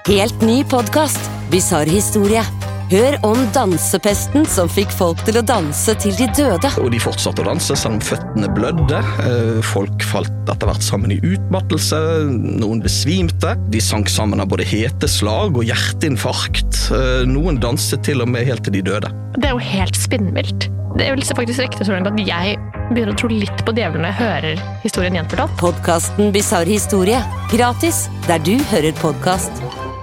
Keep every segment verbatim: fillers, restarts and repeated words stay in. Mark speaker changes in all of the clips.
Speaker 1: Helt ny podcast, Bizarre historie. Hør om dansepesten som fikk folk til å danse til de døde.
Speaker 2: Og de fortsatte å danse selv om føttene blødde. Folk falt etter hvert sammen i utmattelse. Noen besvimte. De sank sammen av både heteslag og hjerteinfarkt. Noen danset til og med helt til de døde.
Speaker 3: Det er jo helt spinnvilt. Det vil faktisk rekte så langt at jeg begynner å tro litt på djevelen når jeg hører historien gjenfortalt.
Speaker 1: Podcasten Bizarre historie. Gratis, der du hører podcast.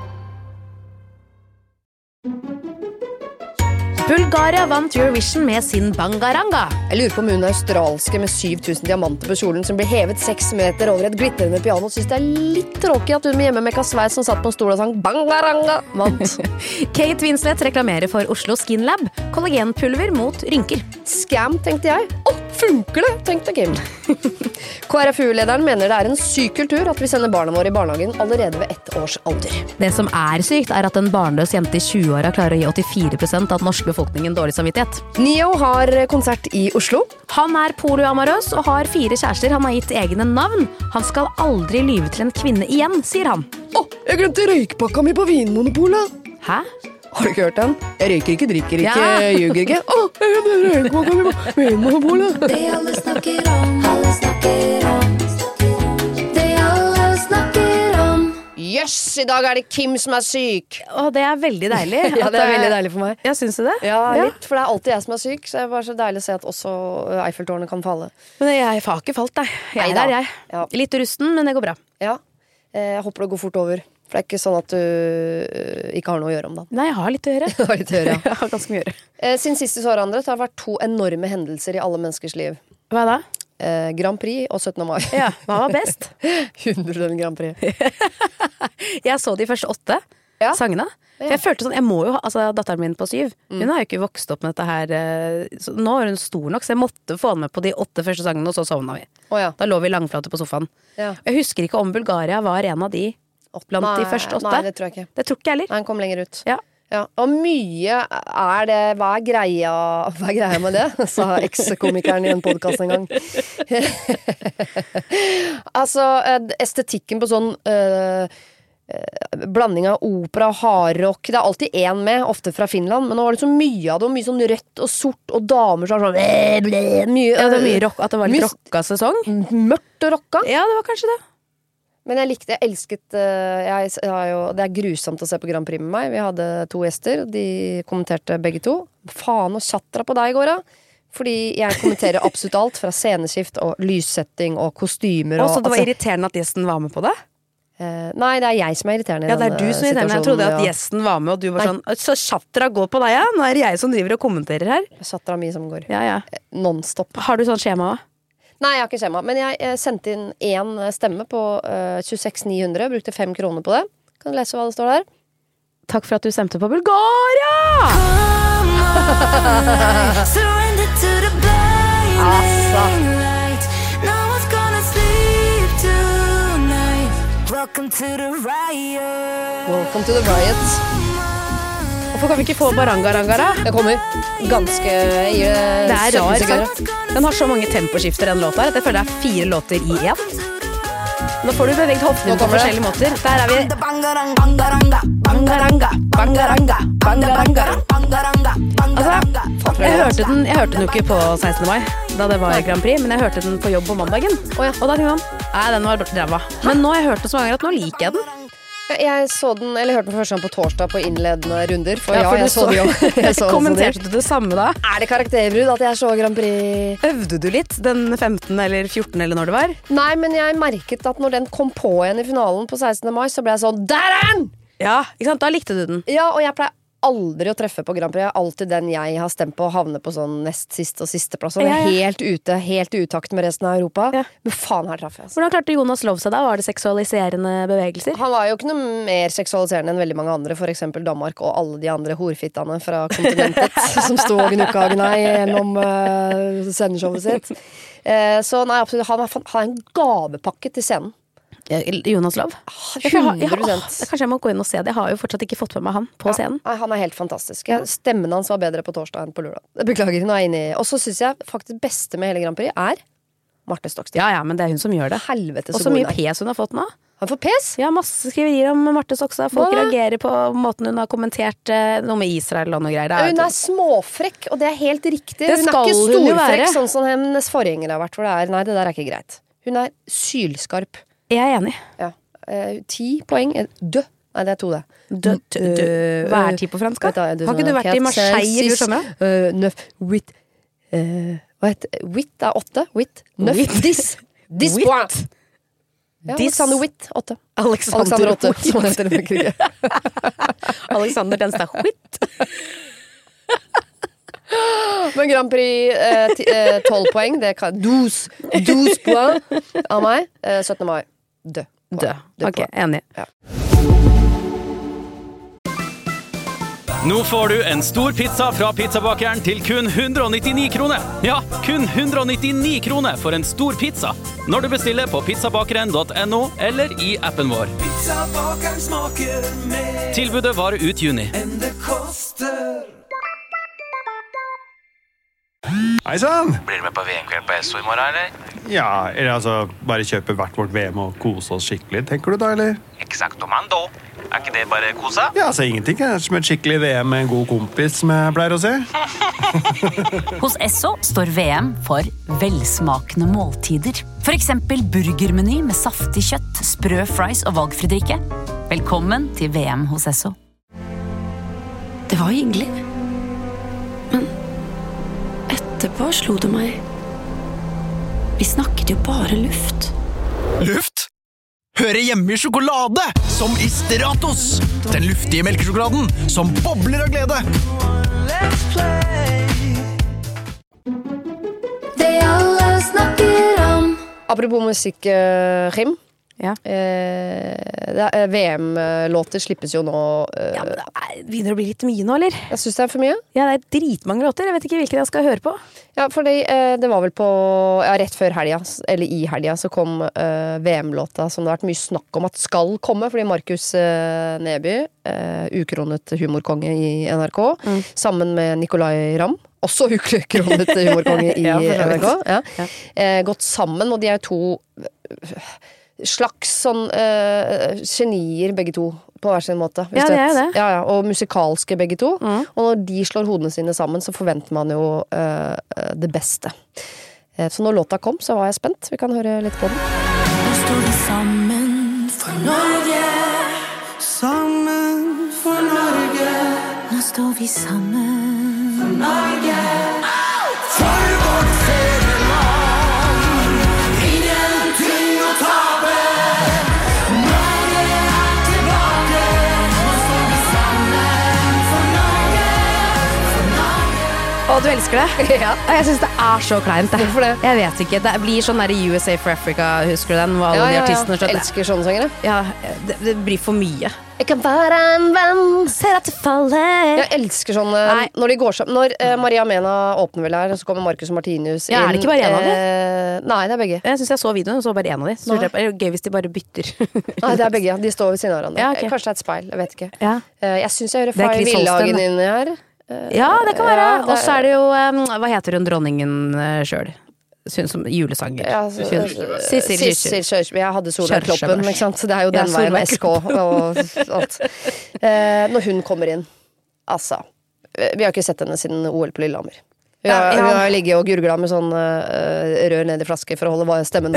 Speaker 4: Bulgaria vant Eurovision med sin Bangaranga.
Speaker 5: Jeg lurer på om hun australske med syv tusen diamanter på kjolen som ble hevet seks meter over et glitrende piano, synes det er litt tråkig at hun med hjemme med Kasveis som satt på en stol og sang Bangaranga vant.
Speaker 4: Kate Winslet reklamerer for Oslo Skin Lab, kollagenpulver mot rynker.
Speaker 5: Scam, tenkte jeg. Å, funker det, tenkte Kim. K R F U-lederen mener det er en syk kultur at vi sender barna våre i barnehagen allerede ved ett års alder.
Speaker 4: Det som er sykt er at en barnløs jente i tjue-åra klarer å gi åttifire prosent av den norske befolkningen dårlig samvittighet.
Speaker 5: Neo har konsert i Oslo.
Speaker 4: Han er polyamarøs og har fire kjærester. Han har gitt egne navn. Han skal aldri lyve til en kvinne igjen, sier han.
Speaker 5: Å, jeg glemte røykpakka mi på Vinmonopolet.
Speaker 4: Hæ?
Speaker 5: Har du ikke hørt den? Jeg røyker ikke, drikker ikke,
Speaker 4: Ja.
Speaker 5: ljuger ikke. Å, jeg glemte røykpakka mi på Vinmonopolet.
Speaker 6: Det alle snakker om, alle snakker om. Det alle snakker om.
Speaker 5: Jøss, i dag er det Kim som er syk.
Speaker 4: Å, det er veldig deilig.
Speaker 5: Ja, det er veldig deilig for meg.
Speaker 4: Ja, syns du det?
Speaker 5: Ja, litt, for det er alltid jeg som er syk, så det er bare så deilig å se at også Eiffeltårnet kan falle.
Speaker 4: Men jeg har ikke falt, nei. Jeg er
Speaker 5: Neida.
Speaker 4: der, jeg.
Speaker 5: Ja.
Speaker 4: Litt rusten, men det går bra.
Speaker 5: Ja, jeg håper det går fort over. For det er ikke sånn at du øh, ikke har noe å gjøre om dagen.
Speaker 4: Nei, jeg har litt å gjøre.
Speaker 5: Det har litt å gjøre, ja.
Speaker 4: Jeg har ganske mye å gjøre.
Speaker 5: Eh, Siden sist vi så hverandre, så har det vært to enorme hendelser i alle menneskers liv.
Speaker 4: Hva da?
Speaker 5: Eh, Grand Prix og syttende mai.
Speaker 4: Ja, hva var best?
Speaker 5: hundre prosent Grand Prix.
Speaker 4: Jeg så de første åtte
Speaker 5: Ja.
Speaker 4: sangene.
Speaker 5: Ja.
Speaker 4: Jeg følte sånn, jeg må jo ha, altså datteren min på syv, hun har jo ikke vokst opp med dette her, eh, så nå er hun stor nok, så jeg måtte få henne med på de åtte første sangene, og så sovna vi.
Speaker 5: Å ja.
Speaker 4: Da lå vi langflate på sofaen.
Speaker 5: Ja.
Speaker 4: Jeg husker ikke om Bulgaria var en av de blant de
Speaker 5: Nei,
Speaker 4: første åtte.
Speaker 5: Nei, det tror jeg ikke.
Speaker 4: Det tror ikke jeg heller.
Speaker 5: Nei, den kom lenger ut.
Speaker 4: Ja.
Speaker 5: Ja, og mye er det. Hva er greia, hva er greia med det? Sa eks-komikeren i en podcast en gang. Altså, estetikken på sånn øh, øh, blanding av opera og hardrock. Det er alltid en med, ofte fra Finland, men nå var det så mye av det, og mye sånn rødt og sort, og damer som er sånn bleh, bleh, mye,
Speaker 4: Ja, det var mye rock, at det var litt
Speaker 5: mye-
Speaker 4: rocka sesong.
Speaker 5: mørkt og rocka.
Speaker 4: Ja, det var kanskje det.
Speaker 5: Men jeg likte, jeg elsket øh, jeg, jeg har jo, det er grusomt å se på Grand Prix med meg. Vi hadde to gjester, de kommenterte begge to. Faen og tjatra på deg i går, da. Fordi jeg kommenterer absolutt alt, fra sceneskift og lyssetting og kostymer.
Speaker 4: Og
Speaker 5: Og,
Speaker 4: så det var
Speaker 5: altså,
Speaker 4: irriterende at gjesten var med på det?
Speaker 5: eh, nei, det er jeg som er irriterende i
Speaker 4: Ja, det er
Speaker 5: denne
Speaker 4: du som er irriterende. Jeg trodde at
Speaker 5: situasjonen,
Speaker 4: gjesten var med, og du var
Speaker 5: Nei.
Speaker 4: sånn, så tjatra gå på deg, ja. Nå er det jeg som driver og kommenterer her.
Speaker 5: ja. Tjatra mi som går.
Speaker 4: Ja, ja.
Speaker 5: Non-stop.
Speaker 4: Har du sånn skjema også?
Speaker 5: Nei, jeg har ikke skjema. Men jeg eh, sendte inn én stemme på eh, tjueseks ni hundre. Brukte fem kroner på det. Kan du lese hva det står der?
Speaker 4: Takk for at du stemte på Bulgaria!
Speaker 6: Surrender to the blinding
Speaker 5: Altså.
Speaker 6: light. No one's gonna sleep tonight. Welcome to the riot.
Speaker 5: Welcome to the riot.
Speaker 4: Hvorfor kan vi ikke få Barangaranga, da?
Speaker 5: Det kommer ganske i eh,
Speaker 4: Det er rar
Speaker 5: sekunder.
Speaker 4: sang. Den har så mange temposkifter, den låta her, at jeg føler det er fire låter i én. Nå får du beveget hoftene
Speaker 5: Nå
Speaker 4: på
Speaker 5: kommer det.
Speaker 4: forskjellige måter. Der er vi.
Speaker 6: Bangaranga, bangaranga, bangaranga, bangaranga, bangaranga, bangaranga, bangaranga.
Speaker 4: Altså, jeg hørte den, jeg hørte den jo ikke på sekstende mai, da det var Grand Prix, men jeg hørte den på jobb på mandagen.
Speaker 5: Å ja.
Speaker 4: Og da tenkte jeg, nei, den var ræva. Men nå har jeg hørt det så mange ganger at nå liker jeg den.
Speaker 5: Jeg så den, eller hørte den for første gang på torsdag på innledende runder. For ja,
Speaker 4: for
Speaker 5: jeg
Speaker 4: du
Speaker 5: så det jo. Jeg så
Speaker 4: Kommenterte
Speaker 5: også
Speaker 4: du det samme da?
Speaker 5: det. Er det karakterbrudd at jeg så Grand Prix?
Speaker 4: Øvde du litt den femtende eller fjortende eller når det var?
Speaker 5: Nei, men jeg merket at når den kom på igjen i finalen på sekstende mai, så ble jeg sånn, der er den!
Speaker 4: Ja, ikke sant? Da likte du den.
Speaker 5: Ja, og jeg pleier aldri å treffe på Grand Prix. Jeg er alltid den jeg har stemt på, havner på sånn nest siste og siste plass. Og
Speaker 4: Ja, ja.
Speaker 5: helt ute, helt i utakt med resten av Europa.
Speaker 4: Ja.
Speaker 5: Men faen, her traff jeg. Altså.
Speaker 4: Hvordan klarte Jonas Love seg da? Var det seksualiserende bevegelser?
Speaker 5: Han var jo ikke noe mer seksualiserende enn veldig mange andre, for eksempel Danmark og alle de andre horfittene fra kontinentet som sto og gnukka og gnei gjennom uh, sendeshowet sitt. Uh, så nei, absolutt, han har han en gavepakke til scenen.
Speaker 4: Jonas Love? Jeg, jeg, har- jeg, har-
Speaker 5: hundre prosent.
Speaker 4: åh, kanskje jeg må gå inn og se det. Jeg har jo fortsatt ikke fått med meg han på scenen.
Speaker 5: Nei, han er helt fantastisk. Jeg, stemmen hans var bedre på torsdag enn på lørdag. Beklager, nå er jeg inne i. Og så synes jeg faktisk beste med hele Grand Prix er Marte Stokstad.
Speaker 4: Ja, ja, men det er hun som gjør det.
Speaker 5: Helvete
Speaker 4: Og
Speaker 5: så
Speaker 4: så
Speaker 5: god
Speaker 4: mye
Speaker 5: hun er.
Speaker 4: pes hun har fått nå.
Speaker 5: Han får pes?
Speaker 4: Ja, masse skriverier om Marte Stokstad. Folk reagerer på måten hun har kommentert eh, noe med Israel og noe greier. Er
Speaker 5: hun er småfrekk, og det er helt riktig.
Speaker 4: Det
Speaker 5: hun er
Speaker 4: skal
Speaker 5: ikke
Speaker 4: hun jo
Speaker 5: storfrekk,
Speaker 4: være.
Speaker 5: sånn som hennes forgjenger har vært. For det er, nei, det der er ikke greit. Hun er sylskarp.
Speaker 4: Jeg er enig.
Speaker 5: Ja. Eh, ti poeng. Dø. Nei, det er to, det.
Speaker 4: Dø, dø, dø. Hva er ti på fransk?
Speaker 5: Vet du,
Speaker 4: Har ikke du vært i Marseille i fjor sommer?
Speaker 5: Uh, nøf, wit uh, Hva heter Wit er åtte. Wit. Nøf.
Speaker 4: Wit.
Speaker 5: Dis. Dis
Speaker 4: Wit.
Speaker 5: point. Ja,
Speaker 4: Dis.
Speaker 5: Alexander Witt, åtte.
Speaker 4: Alexander,
Speaker 5: Alexander åtte, som han heter i Frankrike.
Speaker 4: Alexander Denstad Witt.
Speaker 5: Men Grand Prix eh, ti- eh, tolv poeng, det kan douze douze poeng av meg. Eh, syttende mai. Dø.
Speaker 4: Dø. Ok, enig.
Speaker 7: Nå får du en stor pizza fra pizzabakeren til kun hundre nittini kroner. Ja, kun hundre nittini kroner for en stor pizza. Når du bestiller på pizzabakeren punktum no eller i appen vår.
Speaker 8: Pizzabakeren smaker mer
Speaker 7: Tilbudet varer ut juni.
Speaker 8: enn det koster.
Speaker 9: Hei sann!
Speaker 10: Blir du med på V M-kveld på Esso i morgen, eller?
Speaker 9: Ja, eller altså, bare kjøpe hvert vårt V M og kose oss skikkelig, tenker du da, eller?
Speaker 10: Exacto mando. Er ikke det bare kosa?
Speaker 9: Ja, altså, ingenting er som et skikkelig V M med en god kompis, som jeg pleier å si.
Speaker 11: Hos Esso står V M for velsmakende måltider. For eksempel burgermeny med saftig kjøtt, sprø fries og valgfri drikke. Velkommen til V M hos Esso.
Speaker 6: Det var hyggelig. Men etterpå slo det meg. Vi snakket jo bare luft.
Speaker 8: Luft? Høre hjemme i sjokolade, som i Stratos. Den luftige melkesjokoladen som bobler av glede.
Speaker 6: Det alle snakker om.
Speaker 5: Apropos musikk, eh, Kim.
Speaker 4: Ja.
Speaker 5: Eh, det er- V M-låter slippes jo nå. eh,
Speaker 4: Ja, men det er- begynner å bli litt mye nå, eller?
Speaker 5: Jeg syns det er for mye.
Speaker 4: Ja, det er dritmange låter. Jeg vet ikke hvilke jeg skal høre på.
Speaker 5: Ja, for det, eh, det var vel på ja, rett før helga, s- eller i helga, så kom eh, V M-låta som det har vært mye snakk om at skal komme, fordi Markus eh, Neby, eh, ukronet humorkonge i N R K, sammen med Nicolay Ramm, også ukronet humorkonge i
Speaker 4: Ja, for så
Speaker 5: N R
Speaker 4: vidt.
Speaker 5: K, ja.
Speaker 4: Ja.
Speaker 5: Eh, gått sammen, og de er to eh, slags sånn eh, genier begge to, på hver sin måte. hvis
Speaker 4: Ja,
Speaker 5: du
Speaker 4: det er
Speaker 5: vet.
Speaker 4: det.
Speaker 5: Ja, ja, og musikalske begge to.
Speaker 4: Mm.
Speaker 5: Og når de slår hodene sine sammen, så forventer man jo eh, det beste. Eh, så når låta kom, så var jeg spent. Vi kan høre litt på den.
Speaker 6: Nå står vi sammen for Norge.
Speaker 8: Sammen for Norge.
Speaker 6: Nå står vi sammen for Norge.
Speaker 8: For vårt fedreland. Ingenting å tape. Norge er tilbake. Nå står vi sammen for Norge. For Norge.
Speaker 4: Å, du elsker det? Ja. Jeg synes det er så kleint. Det.
Speaker 5: Hvorfor det?
Speaker 4: Jeg vet ikke. Det blir sånn der i U S A for Africa, husker du den? Hvor alle
Speaker 5: Ja,
Speaker 4: de
Speaker 5: ja, ja.
Speaker 4: artistene skjønner.
Speaker 5: Elsker sånne sangere.
Speaker 4: Ja, det, det blir for mye.
Speaker 5: Jeg kan være en venn.
Speaker 4: Ser at det faller.
Speaker 5: Jeg elsker sånne
Speaker 4: Nei.
Speaker 5: når de går sammen. Når eh, Maria Mena åpner vel her, og så kommer Marcus og Martinus
Speaker 4: Ja, er det
Speaker 5: inn.
Speaker 4: ikke bare en av de?
Speaker 5: Eh, nei, det er begge.
Speaker 4: Jeg synes jeg så videoen, og så bare en av de. Så
Speaker 5: Nei.
Speaker 4: det er gøy hvis de bare bytter.
Speaker 5: Nei, det er begge. De står ved siden av hverandre.
Speaker 4: Ja, ok.
Speaker 5: Kanskje det er et speil. Jeg vet ikke.
Speaker 4: Ja.
Speaker 5: Eh, jeg syns jeg hører
Speaker 4: Det er
Speaker 5: Fay
Speaker 4: Chris
Speaker 5: Villhagen
Speaker 4: Holsten, det.
Speaker 5: inni her. Eh,
Speaker 4: Ja, det kan være.
Speaker 5: ja, det
Speaker 4: Og så er det jo um, hva heter hun dronningen uh, sjøl? Hun som julesanger.
Speaker 5: Ja, så-
Speaker 4: Hun- Sissel
Speaker 5: Sissel
Speaker 4: Kyrkjebø.
Speaker 5: Kyrkjebø. Jeg hadde Solveig
Speaker 4: Kyrkjebø.
Speaker 5: Kloppen, ikke sant? Så det er jo den
Speaker 4: Ja,
Speaker 5: veien
Speaker 4: Solveig
Speaker 5: med S K og alt. Eh, når hun kommer inn, altså Vi har ikke sett henne siden O L på Lillehammer. Hun har,
Speaker 4: Ja, ja.
Speaker 5: hun har ligget og gurgla med sånn uh, rør ned i flaske for å holde va- stemmen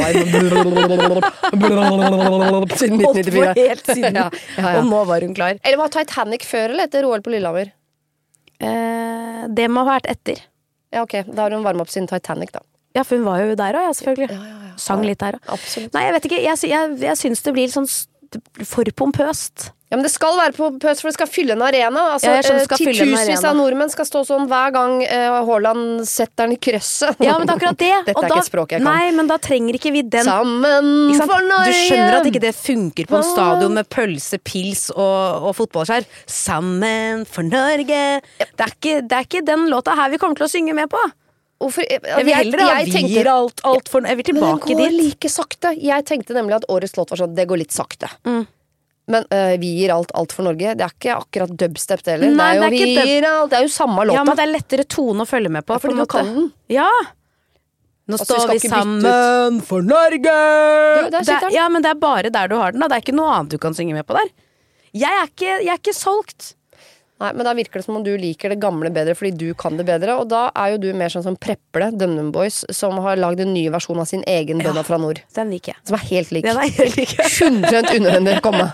Speaker 5: varm. Siden
Speaker 4: Holdt på
Speaker 5: nittenfire.
Speaker 4: helt siden.
Speaker 5: Ja, ja, ja.
Speaker 4: Og nå var hun klar.
Speaker 5: Eller var Titanic før eller etter O L på Lillehammer?
Speaker 4: Eh, det må ha vært etter.
Speaker 5: Ja, ok, da har hun varma opp sin Titanic, da.
Speaker 4: Ja, for hun var jo der òg, ja, selvfølgelig. Sang litt der òg.
Speaker 5: Absolutt.
Speaker 4: Nei, jeg vet ikke. Jeg, sy- jeg, jeg syns det blir sånn s- for pompøst.
Speaker 5: Ja, men det skal være på pøs, for det skal fylle en arena. Altså,
Speaker 4: Ja, jeg skjønner det
Speaker 5: eh,
Speaker 4: skal fylle en
Speaker 5: Titusenvis
Speaker 4: arena.
Speaker 5: av nordmenn skal stå sånn hver gang eh, Haaland setter den i krøsset.
Speaker 4: Ja, men det er akkurat det.
Speaker 5: Dette
Speaker 4: Og
Speaker 5: er
Speaker 4: da,
Speaker 5: ikke et språk jeg kan.
Speaker 4: Nei, men da trenger ikke vi den.
Speaker 5: Sammen
Speaker 4: Ikke sant?
Speaker 5: for Norge!
Speaker 4: Du skjønner at ikke det funker på en stadion med pølse, pils og, og fotballskjær. Sammen for Norge. Det er, ikke, det er ikke den låta her vi kommer til å synge med på.
Speaker 5: Hvorfor, jeg,
Speaker 4: Jeg vil heller ha vir alt, alt for Jeg vil
Speaker 5: Men den
Speaker 4: tilbake
Speaker 5: går
Speaker 4: dit.
Speaker 5: like sakte. Jeg tenkte nemlig at årets låt var sånn, det går litt sakte.
Speaker 4: Mm.
Speaker 5: Men eh, vi gir alt, alt for Norge. Det er ikke akkurat dubstep det heller.
Speaker 4: Nei,
Speaker 5: det er jo
Speaker 4: det er ikke
Speaker 5: vi
Speaker 4: dub-
Speaker 5: gir alt. Det er jo samme låta.
Speaker 4: Ja, men det er lettere tone å følge med på.
Speaker 5: Ja, fordi
Speaker 4: på en
Speaker 5: du kan
Speaker 4: måte.
Speaker 5: den.
Speaker 4: Ja. Nå
Speaker 5: Altså, vi
Speaker 4: står
Speaker 5: skal
Speaker 4: vi
Speaker 5: ikke bytte
Speaker 4: sammen for Norge!
Speaker 5: Du, der sitter
Speaker 4: Det-
Speaker 5: den.
Speaker 4: Ja, men det er bare der du har den da. Det er ikke noe annet du kan synge med på der. Jeg er ikke, jeg er ikke solgt.
Speaker 5: Nei, men da virker det som om du liker det gamle bedre fordi du kan det bedre, og da er jo du mer sånn som Preple, DumDum Boys, som har lagd en ny versjon av sin egen Bønna fra nord.
Speaker 4: Den liker jeg.
Speaker 5: Som er helt lik.
Speaker 4: Den er helt lik.
Speaker 5: hundre prosent unødvendig. Komme.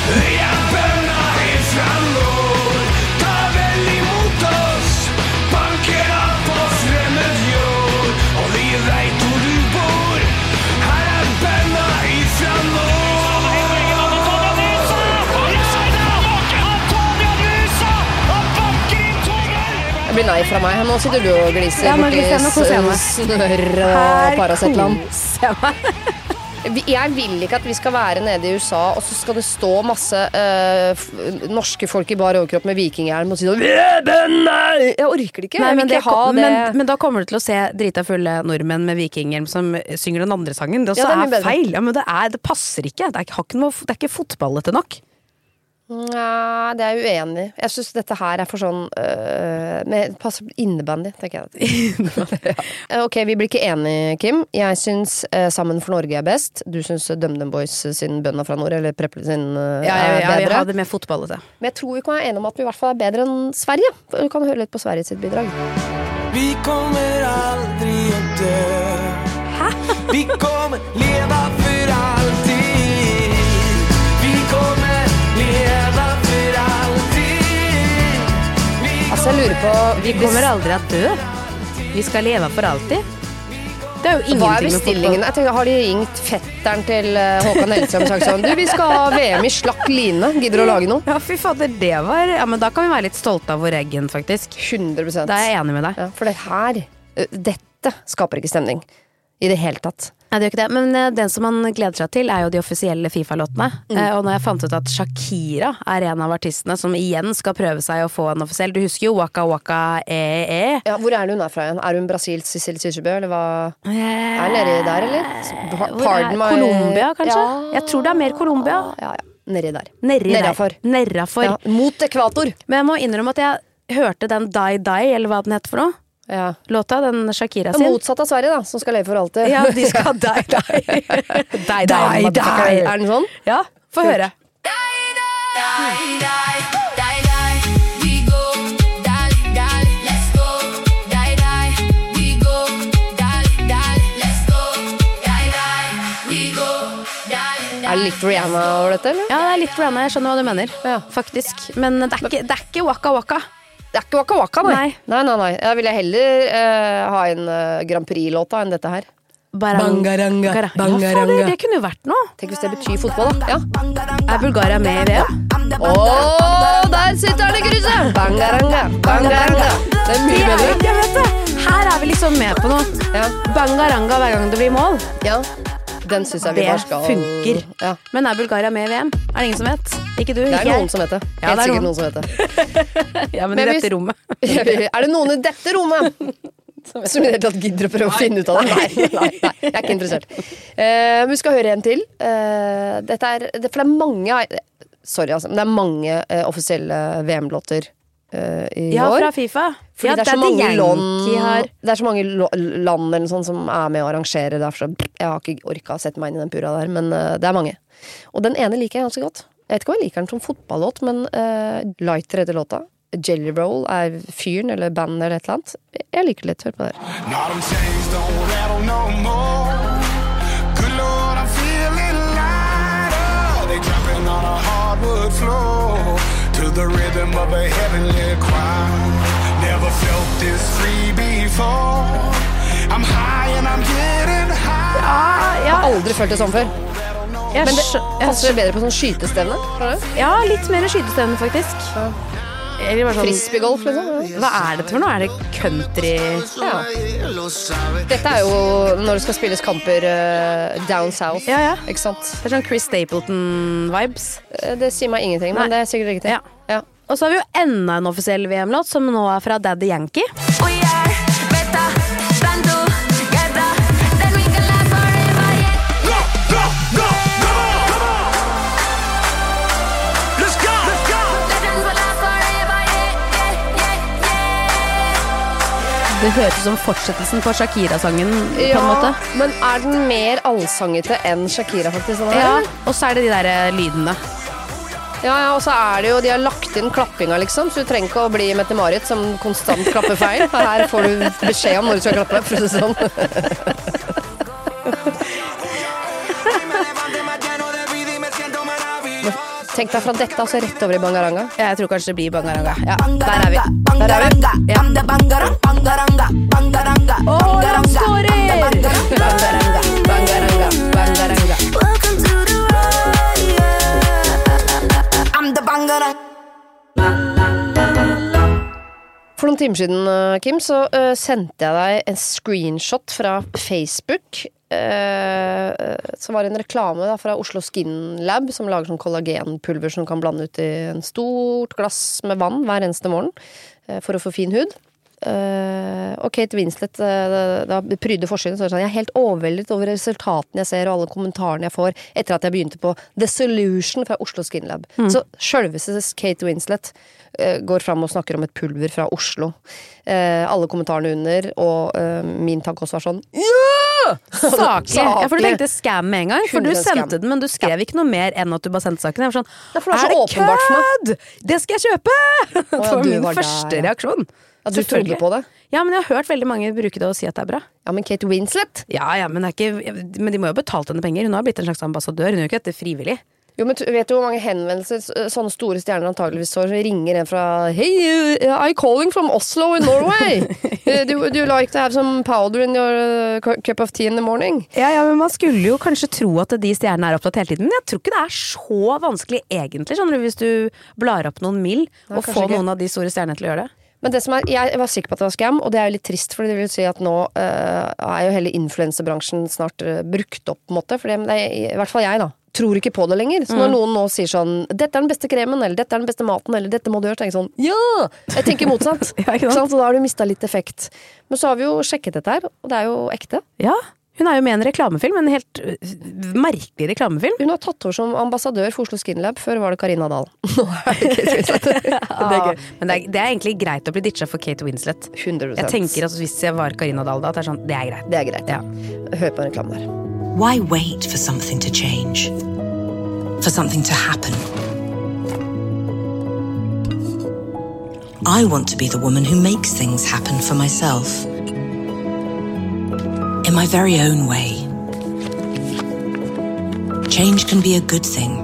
Speaker 5: Det blir nei fra meg. Nå sitter du og gliser
Speaker 4: Ja, nå
Speaker 5: borti
Speaker 4: gliser jeg, nå koser jeg meg.
Speaker 5: snørr og
Speaker 4: Her
Speaker 5: Paracetland.
Speaker 4: koser jeg meg.
Speaker 5: Vi- Jeg vil ikke at vi skal være nede i U S A, og så skal det stå masse eh, f norske folk i bar overkropp med vikinghjelm og si sånn Jeg orker det ikke.
Speaker 4: Nei,
Speaker 5: Jeg vil
Speaker 4: men, det,
Speaker 5: ikke ha
Speaker 4: kom-
Speaker 5: det.
Speaker 4: men, men da kommer du til å se drita fulle nordmenn med vikinghjelm som synger den andre sangen. Det også
Speaker 5: Ja, det er mye
Speaker 4: er
Speaker 5: bedre.
Speaker 4: feil. Ja, men det, er, det passer ikke. Det er, ikke- har ikke noe, det er ikke fotballete nok.
Speaker 5: Nei, det er jeg uenig i. Jeg syns dette her er for sånn øh, med, Pass innebandy, tenker jeg. ja. Ok, vi blir ikke enige, Kim. Jeg syns uh, Sammen for Norge er best. Du syns DumDum Boys sin Bønna fra nord, eller Preple sin, uh,
Speaker 4: Ja,
Speaker 5: er
Speaker 4: ja, ja, vi
Speaker 5: bedre.
Speaker 4: har det med fotballete.
Speaker 5: Men jeg tror vi kan være enige om at vi i hvert fall er bedre enn Sverige. Du kan høre litt på Sverige sitt bidrag.
Speaker 12: Vi kommer aldri å dø. Vi kommer leva for alltid. Vi kommer leva for alltid.
Speaker 5: Altså, jeg lurer på
Speaker 4: Vi kommer aldri å dø. Vi skal leve for alltid. Det er jo ingenting
Speaker 5: Hva er
Speaker 4: med
Speaker 5: bestillingen?
Speaker 4: fotball.
Speaker 5: Jeg tenker, har de ringt fetteren til uh, Håkan Hellstrøm og sagt sånn Du, vi skal ha V M i slakk line. Gidder du å lage noe?
Speaker 4: Ja, fy fader, det var Ja, men da kan vi være litt stolte av vår egen, faktisk.
Speaker 5: hundre prosent.
Speaker 4: Da er jeg enig med deg.
Speaker 5: Ja, for det her uh, Dette skaper ikke stemning. I det hele tatt.
Speaker 4: Nei, det gjør ikke det. Men eh, den som man gleder seg til, er jo de offisielle FIFA-låtene.
Speaker 5: Mm.
Speaker 4: Eh, og når jeg fant ut at Shakira er en av artistene som igjen skal prøve seg å få en offisiell. Du husker jo Waka Waka E-E.
Speaker 5: Ja, hvor er det hun er fra igjen? Er hun Brasils Cecilie Kyrkjebø, eller hva? Er hun nedi der, eller? Pa-
Speaker 4: Hvor er-
Speaker 5: Pardon my
Speaker 4: Colombia, kanskje?
Speaker 5: Ja.
Speaker 4: Jeg tror det er mer Colombia.
Speaker 5: Ja, ja. Nedi der.
Speaker 4: Nedi der.
Speaker 5: Nedafor.
Speaker 4: Nedafor.
Speaker 5: Ja, mot ekvator.
Speaker 4: Men jeg må innrømme at jeg hørte den Die Die, eller hva den heter for noe.
Speaker 5: Ja.
Speaker 4: Låta, den Shakira
Speaker 5: Det
Speaker 4: sin.
Speaker 5: er motsatt av Sverige, da, som skal leve for alltid.
Speaker 4: Ja, de skal die, die. die, die,
Speaker 5: Die,
Speaker 4: motherfucker.
Speaker 5: die. Er den sånn?
Speaker 4: Ja, få høre.
Speaker 5: Er det litt Rihanna over dette, eller?
Speaker 4: Ja, det er litt Rihanna, jeg skjønner hva du mener.
Speaker 5: Ja.
Speaker 4: Faktisk. Men det er ikke, det er ikke Waka Waka.
Speaker 5: Det er ikke Waka Waka, nei.
Speaker 4: Nei.
Speaker 5: Nei, nei, nei. Da vil jeg heller eh, ha en eh, Grand Prix-låta enn dette her.
Speaker 4: Barang-
Speaker 5: Bangaranga,
Speaker 4: Gara- Ja,
Speaker 5: bangaranga.
Speaker 4: fader, det kunne jo vært noe.
Speaker 5: Tenk hvis det betyr fotball, da. Ja.
Speaker 4: Er Bulgaria med i V M?
Speaker 5: Åh, der sitter han i krysset! Bangaranga, bangaranga. Det er mye bedre.
Speaker 4: Jeg vet det. Her er vi liksom med på noe.
Speaker 5: Ja.
Speaker 4: Bangaranga hver gang det blir mål.
Speaker 5: Ja. Den synes jeg vi
Speaker 4: Det
Speaker 5: bare skal
Speaker 4: funker.
Speaker 5: Ja.
Speaker 4: Men er Bulgaria med i V M? Er det ingen som vet? Ikke du,
Speaker 5: Det
Speaker 4: ikke
Speaker 5: er noen
Speaker 4: jeg.
Speaker 5: som vet det.
Speaker 4: Ja,
Speaker 5: Helt
Speaker 4: det er
Speaker 5: sikkert
Speaker 4: noen.
Speaker 5: noen som vet det.
Speaker 4: Ja, men
Speaker 5: Men
Speaker 4: i
Speaker 5: hvis-
Speaker 4: dette rommet.
Speaker 5: Er det noen i dette rommet som i det hele tatt gidder å prøve å finne ut av det? Nei, nei, nei, jeg er ikke interessert. Eh, vi skal høre en til. Eh, dette er, det, for det er mange Sorry, altså, men det er mange eh, offisielle V M-låter eh, i
Speaker 4: Ja,
Speaker 5: år.
Speaker 4: fra FIFA.
Speaker 5: Fordi
Speaker 4: Ja,
Speaker 5: det, er så
Speaker 4: Daddy
Speaker 5: mange
Speaker 4: Yankee
Speaker 5: land,
Speaker 4: har-
Speaker 5: det er så mange lo- land eller sånn som er med å arrangere. Derfor så, jeg har ikke orka å sette meg inn i den pura der, men eh, det er mange. Og den ene liker jeg ganske godt. Jeg vet ikke om jeg liker den som fotballåt, men uh, Lighter heter låta. Jelly Roll er fyren eller band eller et eller annet. Jeg liker det litt. Hør på det.
Speaker 12: Now them chains don't rattle no more. Good Lord, I'm feeling lighter. They jumping on a hardwood floor to the rhythm of a heavenly choir. Never felt this free before. I'm high and I'm getting high.
Speaker 5: Jeg har aldri følt det sånn før.
Speaker 4: Jeg
Speaker 5: Men det
Speaker 4: skjø- jeg
Speaker 5: passer det bedre på sånn skytestevne? skjønner du?
Speaker 4: Ja, litt mer skytestevne, faktisk. Eller bare sånn-
Speaker 5: Frisbeegolf, liksom.
Speaker 4: Hva er det for noe? Er det country?
Speaker 5: Ja. Dette er jo når det skal spilles kamper uh, down south.
Speaker 4: Ja, ja.
Speaker 5: Ikke sant?
Speaker 4: Det er sånn Chris Stapleton-vibes.
Speaker 5: Eh, Det sier meg ingenting, men
Speaker 4: Nei.
Speaker 5: det er sikkert riktig.
Speaker 4: Ja.
Speaker 5: Ja.
Speaker 4: Og så har vi jo enda en offisiell V M-låt, som nå er fra Daddy Yankee. Det høres ut som fortsettelsen på Shakira-sangen på
Speaker 5: Ja,
Speaker 4: en måte.
Speaker 5: men er den mer allsangete enn Shakira faktisk? Sånn
Speaker 4: Ja,
Speaker 5: her?
Speaker 4: og så er det de der eh, lydene.
Speaker 5: Ja, ja, og så er det jo, de har lagt inn klappinga liksom, så du trenger ikke å bli Mette-Marit som konstant klapper feil. Her får du beskjed om når du skal klappe, for å si det sånn. Men tenk deg fra dette, altså rett over i Bangaranga.
Speaker 4: Ja, jeg tror kanskje det blir Bangaranga. Ja, der er vi. Der er vi. Ja. Åh, han skårer!
Speaker 5: Bangaranga, Bangaranga, Bangaranga. For noen timer siden, uh, Kim, så uh, sendte jeg deg en screenshot fra Facebook. Uh, så var det en reklame da, fra Oslo Skin Lab, som lager sånn kollagenpulver som kan blande ut i en stort glass med vann hver eneste morgen uh, for å få fin hud. Uh, og Kate Winslet uh, da prydde forsiden, så var det sånn, jeg er helt overveldet over resultatene jeg ser og alle kommentarene jeg får etter at jeg begynte på The Solution fra Oslo Skin Lab. Mm. Så selveste Kate Winslet uh, går fram og snakker om et pulver fra Oslo. Uh, alle kommentarene under, og uh, min tanke også var sånn ja!
Speaker 4: Saklig. Ja, for du tenkte scam med en gang, for du sendte den, men du skrev ikke noe mer enn at du bare sendte saken. Jeg var sånn,
Speaker 5: det er, er det kødd?
Speaker 4: Det skal jeg kjøpe! Det var
Speaker 5: ja,
Speaker 4: min
Speaker 5: var
Speaker 4: første
Speaker 5: der, ja.
Speaker 4: reaksjon.
Speaker 5: Ja, du trodde på det?
Speaker 4: Ja, men jeg har hørt veldig mange bruke det og si at det er bra.
Speaker 5: Ja, men Kate Winslet?
Speaker 4: Ja, ja, men, det er ikke, men de må jo ha betalt henne penger. Hun har blitt en slags ambassadør, hun gjør ikke dette frivillig.
Speaker 5: Jo, men vet du hvor mange henvendelser sånne store stjerner antageligvis så ringer en fra Hey, I'm calling from Oslo in Norway. do, do you like to have some powder in your uh, cup of tea in the morning?
Speaker 4: Ja, ja, men man skulle jo kanskje tro at de stjernene er opptatt hele tiden, men jeg tror ikke det er så vanskelig egentlig, skjønner du, hvis du blar opp noen mil og får
Speaker 5: ikke.
Speaker 4: Noen av de store stjernene til å gjøre det.
Speaker 5: Men det som er, jeg var sikker på at det var scam, og det er jo litt trist, for det vil si at nå uh, er jo hele influencerbransjen snart uh, brukt opp på en måte, for det, det er, i hvert fall jeg da, tror ikke på det lenger. Så når mm. noen nå sier sånn, dette er den beste kremen, eller dette er den beste maten, eller dette må du gjøre, så tenker jeg sånn, ja! Jeg tenker motsatt. Ja, ikke sant? Så da har du mistet litt effekt. Men så har vi jo sjekket dette her, og det er jo ekte.
Speaker 4: Ja, hun er jo med i en reklamefilm, en helt merkelig reklamefilm.
Speaker 5: Hun har tatt over som ambassadør for Oslo Skin Lab, før var det Karina Dahl. Nå er det Kate Winslet. Det er gøy.
Speaker 4: Men det er, det er egentlig greit å bli ditcha for Kate Winslet.
Speaker 5: hundre prosent.
Speaker 4: Jeg tenker at hvis jeg var Karina Dahl da, at det er sånn, det er greit.
Speaker 5: Det er greit,
Speaker 4: ja.
Speaker 5: Hør på en reklame der.
Speaker 13: Why wait for something to change? For something to happen? I want to be the woman who makes things happen for myself. In my very own way. Change can be a good thing.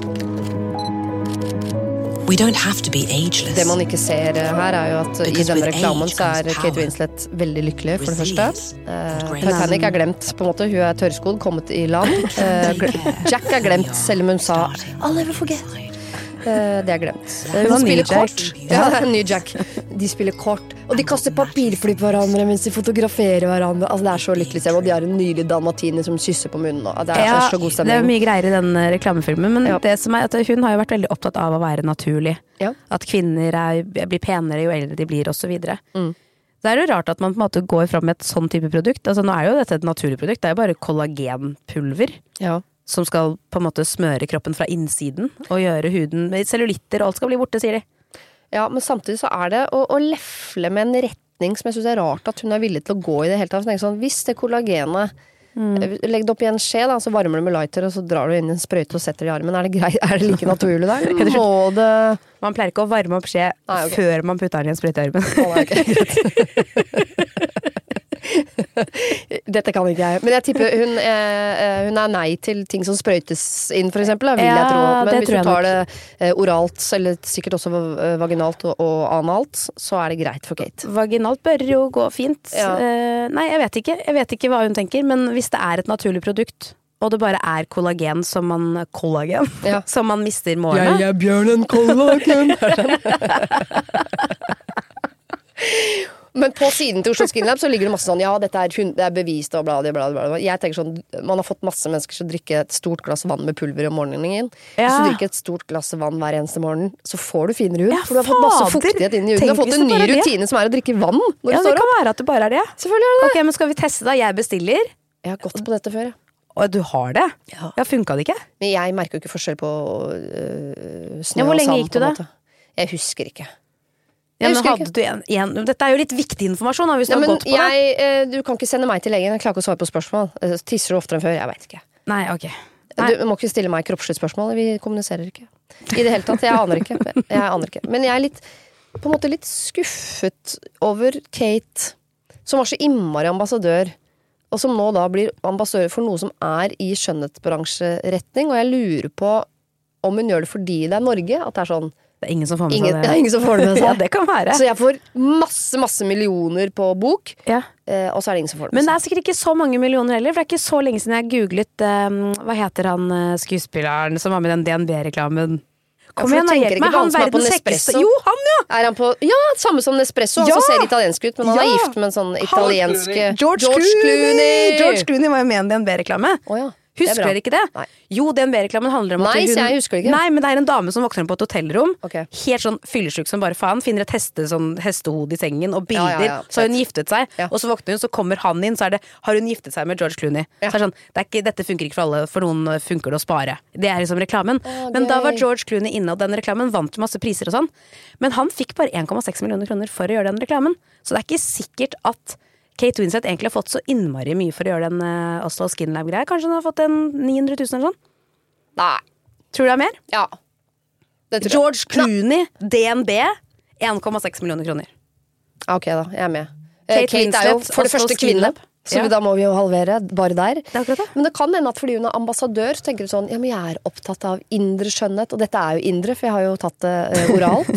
Speaker 13: We don't have to be ageless.
Speaker 5: Det man ikke ser her er jo at i denne reklamen så er Kate Winslet veldig lykkelig, for det første. Uh, Titanic er glemt, på en måte. Hun er tørrskodd, kommet i land. Uh, Jack er glemt, selv om hun sa I'll never forget. Uh, det er glemt. Uh, hun spiller kort. Ja, det er en ny Jack. De spiller kort. Og de kaster papirfly på hverandre mens de fotograferer hverandre. Altså, det er så lykkelig sted. Og de har en nylig dalmatiner som kysser på munnen. Det er
Speaker 4: ja,
Speaker 5: så god stemning.
Speaker 4: Det er mye greier i den reklamefilmen, men ja. Det som er at hun har jo vært veldig opptatt av å være naturlig.
Speaker 5: Ja.
Speaker 4: At kvinner er, blir penere jo eldre de blir, og så videre. Mm. Det er jo rart at man på en måte går fram med et sånn type produkt. Altså, nå er jo dette et naturlig produkt. Det er jo bare kollagenpulver.
Speaker 5: Ja.
Speaker 4: Som skal på en måte smøre kroppen fra innsiden og gjøre huden med cellulitter, og alt skal bli borte, sier de.
Speaker 5: Ja, men samtidig så er det å, å lefle med en retning som jeg synes er rart at hun er villig til å gå i det hele tatt. Sånn, hvis det kollagenet mm. legg det opp i en skje, da, så varmer du med lighter, og så drar du inn i en sprøyte og setter det i armen. Er det, grei, er det like naturlig der? Må det...
Speaker 4: Man pleier ikke å varme opp skje Nei, okay. før man putter den i en sprøyte i armen.
Speaker 5: Å, nei, okay. Dette kan ikke jeg. Men jeg tipper hun, eh, hun er nei til ting som sprøytes inn, for eksempel, vil jeg tro. Men hvis du tar det eh, oralt, eller sikkert også vaginalt og, og analt, så er det greit for Kate.
Speaker 4: Vaginalt bør jo gå fint.
Speaker 5: Ja.
Speaker 4: Eh, nei, jeg vet ikke. Jeg vet ikke hva hun tenker, men hvis det er et naturlig produkt, og det bare er kollagen som man kollagen, ja. som man mister målene.
Speaker 5: Jeg er bjørnen kollagen. Men på siden til Oslo Skin Lab så ligger det masse sånn, ja, dette er, det er bevist og bla, bla, bla, bla. Jeg tenker sånn, man har fått masse mennesker som drikker et stort glass vann med pulver om morgenen. Ja. Hvis du drikker et stort glass vann hver eneste morgen, så får du finere hud. Ja, for du har fått masse fuktighet inn i huden. Du har fått en ny rutine det. Som er å drikke vann når
Speaker 4: ja,
Speaker 5: du står opp. Ja,
Speaker 4: det kan være at det bare er det.
Speaker 5: Selvfølgelig er det det.
Speaker 4: Ok, men skal vi teste da? Jeg bestiller.
Speaker 5: Jeg har gått på dette før, ja.
Speaker 4: Og du har det?
Speaker 5: Ja.
Speaker 4: Ja, funket det ikke?
Speaker 5: Men jeg merker jo ikke forskjell på uh, snø
Speaker 4: ja, hvor
Speaker 5: og
Speaker 4: lenge
Speaker 5: sand.
Speaker 4: gikk du da?
Speaker 5: Jeg husker ikke.
Speaker 4: Ja, men
Speaker 5: husker
Speaker 4: hadde
Speaker 5: ikke.
Speaker 4: du en, en, dette er jo litt viktig informasjon da, hvis du
Speaker 5: Nei,
Speaker 4: har
Speaker 5: men
Speaker 4: gått på det.
Speaker 5: jeg, eh, du kan ikke sende meg til legen. Jeg klarer ikke å svare på spørsmål. Eh, Tisser du oftere enn før? Jeg vet ikke.
Speaker 4: Nei, ok.
Speaker 5: Du må ikke stille meg kroppslige spørsmål. Vi kommuniserer ikke. I det hele tatt. Jeg aner ikke. Jeg aner ikke. Men jeg er litt, på en måte litt skuffet over Kate, som var så innmari ambassadør, og som nå da blir ambassadør for noe som er i skjønnhetsbransjeretning, og jeg lurer på om hun gjør det fordi det er Norge, at det er sånn
Speaker 4: Det er ingen som får med
Speaker 5: ingen,
Speaker 4: seg det.
Speaker 5: det er ingen som får det med seg.
Speaker 4: Ja, det kan være.
Speaker 5: Så jeg får masse, masse millioner på bok,
Speaker 4: Ja.
Speaker 5: eh, og så er det ingen som får det med
Speaker 4: Men
Speaker 5: seg.
Speaker 4: det er sikkert ikke så mange millioner heller, for det er ikke så lenge siden jeg googlet um, hva heter han uh, skuespilleren som var med i den D N B-reklamen.
Speaker 5: Ja,
Speaker 4: Kom
Speaker 5: for
Speaker 4: igjen,
Speaker 5: du
Speaker 4: da,
Speaker 5: tenker
Speaker 4: hjelp
Speaker 5: ikke
Speaker 4: meg.
Speaker 5: på
Speaker 4: Han
Speaker 5: han som er på
Speaker 4: verdens
Speaker 5: Nespresso?
Speaker 4: kjekkeste. Jo, han, ja!
Speaker 5: Er han på, ja, samme som Nespresso, han
Speaker 4: Ja!
Speaker 5: som ser italiensk ut, men han er
Speaker 4: Ja!
Speaker 5: gift med en sånn italiensk
Speaker 4: George, Clooney! George Clooney var jo med i en D N B-reklame.
Speaker 5: Å ja.
Speaker 4: Husker dere ikke det?
Speaker 5: Nei.
Speaker 4: Jo, D N B-reklamen handler om at
Speaker 5: Nei,
Speaker 4: hun
Speaker 5: så jeg husker det ikke.
Speaker 4: Nei, men det er en dame som våkner opp på et hotellrom,
Speaker 5: Ok.
Speaker 4: helt sånn fyllesyk som bare faen, finner et heste, sånn hestehode i sengen og bilder,
Speaker 5: Ja, ja, ja.
Speaker 4: så har hun giftet seg,
Speaker 5: Ja.
Speaker 4: og så våkner hun, så kommer han inn, så er det, har hun giftet seg med George Clooney.
Speaker 5: Ja.
Speaker 4: Så er det sånn, det er ikke, dette funker ikke for alle, for noen funker det å spare. Det er liksom reklamen.
Speaker 5: Å,
Speaker 4: Men da var
Speaker 5: gøy.
Speaker 4: George Clooney inne, og den reklamen vant masse priser og sånn. Men han fikk bare en komma seks millioner kroner for å gjøre den reklamen. Så det er ikke sikkert at Kate Winslet egentlig har fått så innmari mye for å gjøre den uh, Oslo Skin Lab-greia. Kanskje hun har fått en ni hundre tusen eller sånn?
Speaker 5: Nei.
Speaker 4: Tror du det er mer?
Speaker 5: Ja. Det tror jeg.
Speaker 4: George Clooney, D N B, en komma seks millioner kroner.
Speaker 5: Ja, Ok da, jeg er med. Eh,
Speaker 4: Kate
Speaker 5: Kate, er jo
Speaker 4: Winslet,
Speaker 5: for det
Speaker 4: Oslo
Speaker 5: første
Speaker 4: Skin
Speaker 5: kvinne,
Speaker 4: Lab.
Speaker 5: så
Speaker 4: Ja.
Speaker 5: vi- da må vi jo halvere bare der.
Speaker 4: Det er akkurat det.
Speaker 5: Men det kan hende at fordi hun er ambassadør, så tenker du sånn, ja, men jeg er opptatt av indre skjønnhet, og dette er jo indre, for jeg har jo tatt det eh,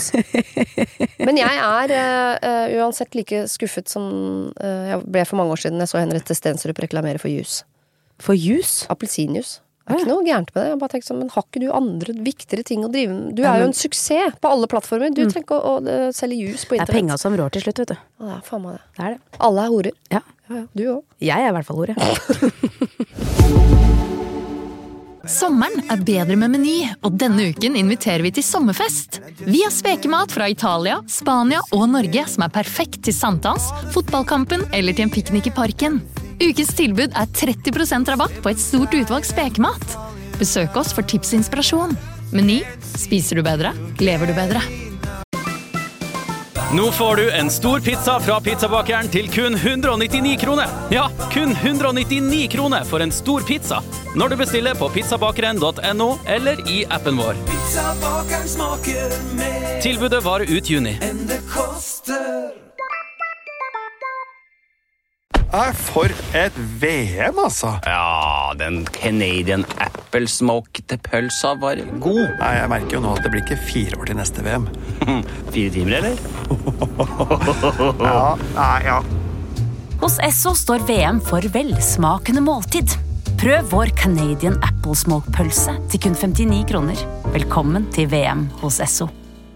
Speaker 5: oralt. Men jeg er eh, eh, uansett like skuffet som eh, jeg ble for mange år siden jeg så Henriette Stenstrup reklamere for juice.
Speaker 4: For juice?
Speaker 5: Appelsinjuice. Det er ikke noe gærent med det. Jeg bare tenker sånn, men har ikke du andre viktigere ting å drive med? Du
Speaker 4: Ja,
Speaker 5: er jo
Speaker 4: men-
Speaker 5: en suksess på alle plattformer. Du trenger ikke å, å eh, selge juice på
Speaker 4: Det er
Speaker 5: internett.
Speaker 4: penga som rår til slutt, vet du.
Speaker 5: Ja, det er faen meg det.
Speaker 4: Det er det.
Speaker 5: Alle er horer.
Speaker 4: Ja.
Speaker 5: Ja, ja. Du òg.
Speaker 4: Jeg er i hvert fall hore.
Speaker 14: Sommeren er bedre med Meny, og denne uken inviterer vi til sommerfest. Vi har spekemat fra Italia, Spania og Norge som er perfekt til sankthans, fotballkampen eller til en piknik i parken. Ukens tilbud er tretti prosent rabatt på et stort utvalg spekemat. Besøk oss for tips og inspirasjon. Meny. Spiser du bedre, lever du bedre.
Speaker 7: Nå får du en stor pizza fra pizzabakeren til kun hundre nittini kroner. Ja, kun hundre nittini kroner for en stor pizza. Når du bestiller på pizzabakeren punktum no eller i appen vår.
Speaker 12: Pizzabakeren smaker mer
Speaker 7: Tilbudet varer ut juni.
Speaker 12: enn det koster.
Speaker 9: Nei, for et V M, altså.
Speaker 10: Ja, den Canadian Apple Smoked pølsa var god.
Speaker 9: Nei, jeg merker jo nå at det blir ikke fire år til neste V M.
Speaker 10: Fire timer, eller?
Speaker 9: Ja, nei, ja.
Speaker 11: Hos Esso står V M for velsmakende måltid. Prøv vår Canadian Apple Smoke-pølse til kun femtini kroner. Velkommen til V M hos Esso.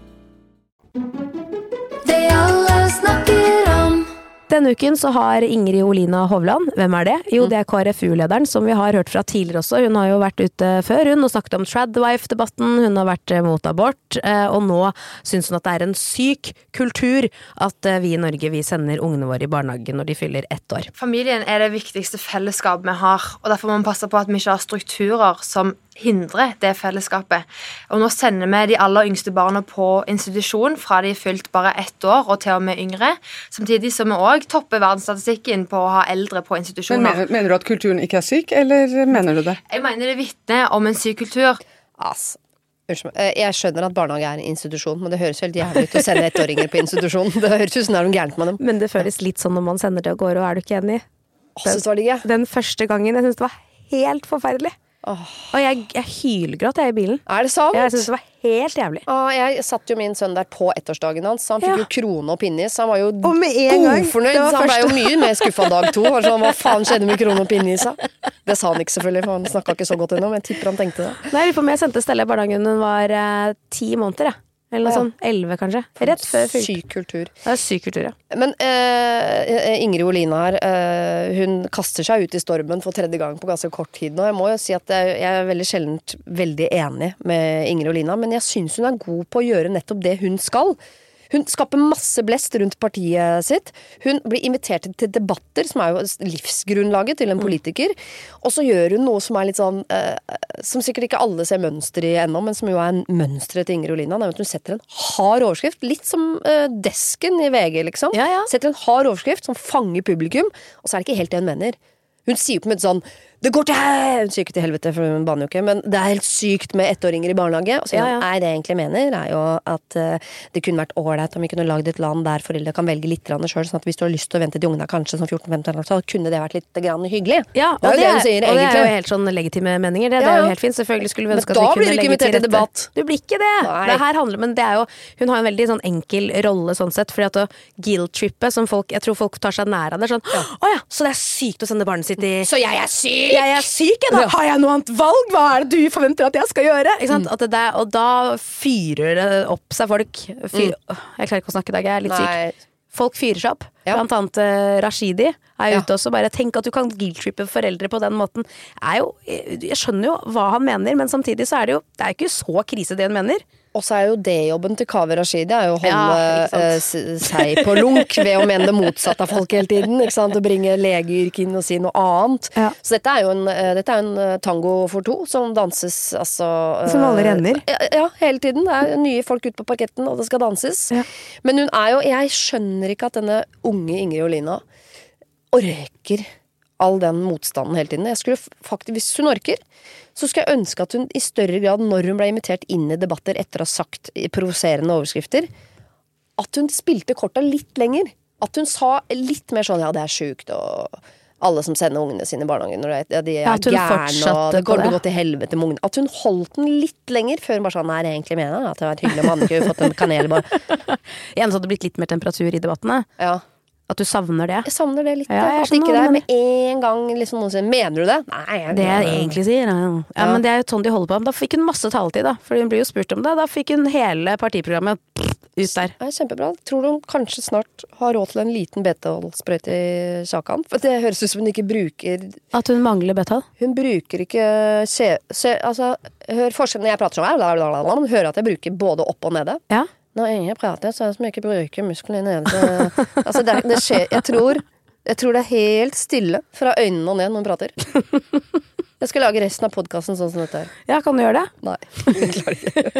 Speaker 6: Det alle snakker om.
Speaker 4: Denne uken så har Ingrid Olina Hovland, hvem er det? Jo, det er K R F U-lederen som vi har hørt fra tidligere også. Hun har jo vært ute før hun og snakket om Tradwife-debatten, hun har vært mot abort, og nå synes hun at det er en syk kultur at vi i Norge vi sender ungene våre i barnehagen når de fyller ett år.
Speaker 15: Familien er det viktigste fellesskap vi har, og derfor må vi passe på at vi ikke har strukturer som hindrer det fellesskapet. Og nå sender vi de aller yngste barna på institusjon fra de er fylt bare ett år og til og med yngre, samtidig som vi også topper verdensstatistikken på å ha eldre på institusjoner.
Speaker 16: Men mener, mener du at kulturen ikke er syk, eller mener du det?
Speaker 15: Jeg mener det vitner om en syk kultur.
Speaker 5: Altså, unnskyld meg. Jeg skjønner at barnehage er en institusjon, men det høres helt jævlig ut å sende ettåringer på institusjon. Det høres ut som det er noe gærent med dem.
Speaker 4: Men det føles litt sånn når man sender det av gårde, og er du ikke enig?
Speaker 5: Åh, synes det var digg.
Speaker 4: Den første gangen, jeg synes det var helt forferdelig.
Speaker 5: Åh.
Speaker 4: Og jeg, jeg hylgråt jeg i bilen.
Speaker 5: Er det sant?
Speaker 4: Jeg synes det var helt jævlig.
Speaker 5: Ah, jeg satt jo min sønn der på ettårsdagen hans, så han fikk
Speaker 4: Ja.
Speaker 5: jo krone og pinnis. Han var jo
Speaker 4: Og med en gang.
Speaker 5: godfornøyd,
Speaker 4: Det var
Speaker 5: så han ble jo
Speaker 4: første-
Speaker 5: mye mer skuffa dag to. Han var sånn, hva faen skjedde med krone og pinnisa? Det sa han ikke selvfølgelig, for han snakka ikke så godt ennå, men jeg tipper han tenkte det.
Speaker 4: Nei, jeg lurer på om jeg sendte Stella i barnehagen hun var eh, ti måneder, jeg. Eller noe
Speaker 5: Ja.
Speaker 4: sånn, elleve kanskje. Rett før fylt.
Speaker 5: Syk kultur.
Speaker 4: Det er syk kultur, ja.
Speaker 5: Men eh, Ingrid Olina her, eh, hun kaster seg ut i stormen for tredje gang på ganske kort tid nå. Jeg må jo si at jeg, jeg er veldig sjeldent veldig enig med Ingrid Olina, men jeg syns hun er god på å gjøre nettopp det hun skal. Hun skaper masse blest rundt partiet sitt. Hun blir invitert til debatter, som er jo livsgrunnlaget til en politiker. Og så gjør hun noe som er litt sånn, eh, som sikkert ikke alle ser mønster i ennå, men som jo er en mønstret til Ingrid Olina. Det er at hun setter en hard overskrift, litt som eh, desken i V G, liksom.
Speaker 4: Ja, ja.
Speaker 5: Setter en hard overskrift som fanger publikum, og så er det ikke helt det hun mener. Hun sier jo på en måte sånn det går til hel... Hun sier ikke til helvete, for hun banner jo ikke, men det er helt sykt med ettåringer i barnehage. Og så ja, ja. Nei, det jeg egentlig mener er jo at uh, det kunne vært ålreit om vi kunne lagd et land der foreldre kan velge litt selv, sånn at hvis du har lyst til å vente til ungene kanskje som fjorten femten år, så kunne det vært litt grann hyggelig.
Speaker 4: Ja, og det, er, det, hun sier, og det er jo helt sånn legitime meninger. Det, ja, ja. Det er jo helt fint. Selvfølgelig skulle vi ønske at vi kunne legge til rette. Debatt. Du blir ikke det. Nei. Det her handler, men det er jo, hun har en veldig sånn enkel rolle sånn sett, fordi at å guilt-trippe, som folk, jeg tror folk tar seg nær av det, sånn, å ja. ja, så det er sykt å sende barnet sitt i...
Speaker 5: Så jeg er syk!
Speaker 4: Jeg er syk, da har jeg noe annet valg? Hva er det du forventer at jeg skal gjøre? Ikke sant? Mm. At det der, og da fyrer det opp seg folk. Fyr, mm. Jeg klarer ikke å snakke i dag, jeg er litt Nei. syk. Folk fyrer seg opp. Ja. Blant annet uh, Rashidi er ja. ute også. Bare tenk at du kan guilt-trippe foreldre på den måten. Jeg, jo, jeg skjønner jo hva han mener, men samtidig så er det jo det er ikke så krise det hun mener.
Speaker 5: Og så er jo det jobben til Kaveh Rashidi er jo å holde ja, eh, seg på lunk ved å mene det motsatte av folk hele tiden, ikke sant? Å bringe legeyrket inn og si noe annet. Ja. Så dette er jo en, dette er en tango for to som danses altså,
Speaker 4: som alle renner.
Speaker 5: Ja, ja, hele tiden. Det er nye folk ute på parketten, og det skal danses. Ja. Men hun er jo, jeg skjønner ikke at denne unge Ingrid Olina orker all den motstanden hele tiden. Jeg skulle faktisk, hvis hun orker, så skal jeg ønske at hun i større grad, når hun ble invitert inn i debatter etter å ha sagt provoserende overskrifter, at hun spilte korta litt lenger. At hun sa litt mer sånn, ja, det er sykt, og alle som sender ungene sine i barnehagen, når de, de er ja, gærne, og det går til å gå til helvete med ungene. At hun holdt den litt lenger, før hun bare sånn, nei, det er egentlig mener, at det var et hyggelig mann, ikke fått en kanelbar.
Speaker 4: Igjen så hadde det blitt litt mer temperatur i debattene.
Speaker 5: Ja.
Speaker 4: At du savner det?
Speaker 5: Jeg savner det litt. Ja, at ikke det er med en gang liksom noen sier, mener du det? Nei. Jeg,
Speaker 4: det jeg egentlig sier. Ja. Ja, men det er jo sånn de holder på. Da fikk hun masse taletid da, for hun blir jo spurt om det. Da fikk hun hele partiprogrammet ut der.
Speaker 5: Det er kjempebra. Tror du hun kanskje snart har råd til en liten beta-sprøyte i kjakan? For det høres ut som hun ikke bruker...
Speaker 4: At hun mangler beta?
Speaker 5: Hun bruker ikke... Se, se, altså, hør forskjellen når jeg prater sånn, men hører at jeg bruker både opp og nede. Ja. Når jeg prater, så er det som jeg ikke bruker musklene nede. Altså, det, det skjer, jeg tror, jeg tror det er helt stille fra øynene og ned når hun prater. Jeg skal lage resten av podcasten sånn som dette her.
Speaker 4: Ja, kan du gjøre det?
Speaker 5: Nei, jeg klarer ikke.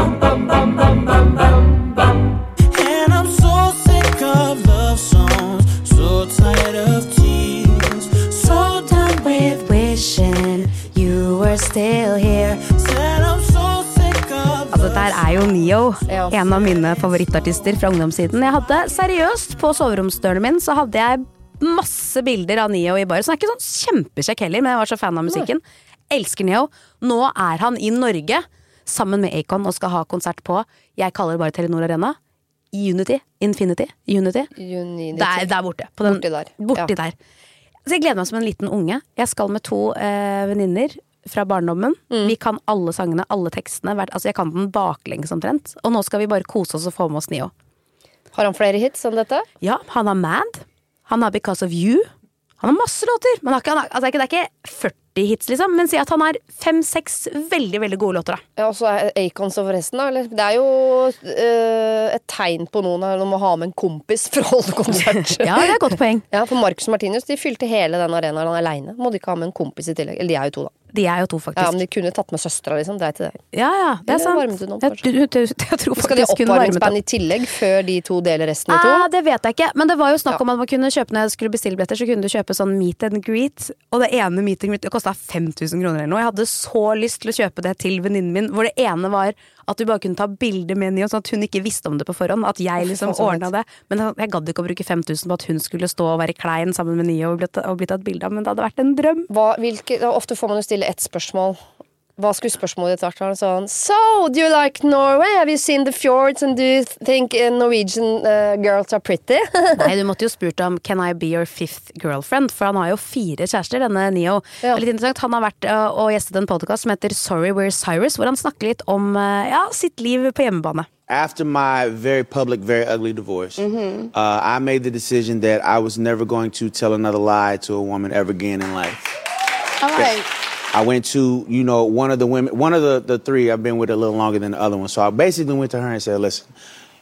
Speaker 12: And I'm so sick of love songs, so tired of tears, so done with wishing you were still here. Said I'm so
Speaker 4: Altså, dette her er jo Neo, ja. En av mine favorittartister fra ungdomssiden. Jeg hadde seriøst, på soveromsdøren min, så hadde jeg masse bilder av Neo i bar. Så han er ikke sånn kjempekjekk heller, men jeg var så fan av musikken. Elsker Neo. Nå er han i Norge, sammen med Akon, og skal ha konsert på, jeg kaller det bare Telenor Arena, Unity, Infinity, Unity.
Speaker 5: Unity.
Speaker 4: Der, der borte. På den,
Speaker 5: borti der.
Speaker 4: Borti ja. der. Så jeg gleder meg som en liten unge. Jeg skal med to eh, venninner, fra barndommen. Mm. Vi kan alle sangene, alle tekstene. Altså jeg kan den baklengs omtrent. Og nå skal vi bare kose oss og få med oss Neo.
Speaker 5: Har han flere hits enn dette?
Speaker 4: Ja, han har Mad. Han har Because of You. Han har masse låter. Men han har, altså det er ikke førti hits liksom, men si at han har fem-seks veldig, veldig gode låter da.
Speaker 5: Ja, og så er Akon så forresten da, eller? Det er jo øh, et tegn på noen her, om å ha med en kompis for å holde konsert.
Speaker 4: Ja, det er et godt poeng.
Speaker 5: Ja, for Marcus Martinus, de fylte hele den arenaen alene. Må de ikke ha med en kompis i tillegg? Eller de er jo to da.
Speaker 4: De er jo to faktisk.
Speaker 5: Ja, men de kunne tatt med søstra liksom, det er til det.
Speaker 4: Ja, ja, det er sant. Jeg, jeg, jeg, jeg tror faktisk
Speaker 5: skal de oppvarmingsband i tillegg før de to deler resten i to?
Speaker 4: Ah, det vet jeg ikke, men det var jo snakk ja. om at man kunne kjøpe, når jeg skulle bestille billetter, så kunne du kjøpe sånn meet and greet, og det ene meet and greet, det kostet fem tusen kroner eller noe. Jeg hadde så lyst til å kjøpe det til venninnen min, hvor det ene var at du bare kunne ta bilder med Neo, sånn at hun ikke visste om det på forhånd, at jeg liksom ordnet det. Men jeg gadd ikke å bruke fem tusen på at hun skulle stå og være klein sammen med Neo og bli, og bli tatt bilder av, men det hadde vært en drøm.
Speaker 5: Hva, hvilke, ofte får man jo stille ett spørsmål. Hva skulle spørsmålet ditt vært? Sånn, so, do you like Norway? Have you seen the fjords? And do you think Norwegian uh, girls are pretty?
Speaker 4: Nei, du måtte jo spurt om Can I be your fifth girlfriend? For han har jo fire kjærester, denne Neo. Ja. Det er litt interessant. Han har vært uh, og gjestet en podcast som heter Sorry We're Cyrus, hvor han snakker litt om uh, ja, sitt liv på hjemmebane.
Speaker 17: After my very public, very ugly divorce, mm-hmm. uh, I made the decision that I was never going to tell another lie to a woman ever again in life.
Speaker 5: All right.
Speaker 17: I went to, you know, one of the women, one of the, the three I've been with a little longer than the other one. So I basically went to her and said, listen,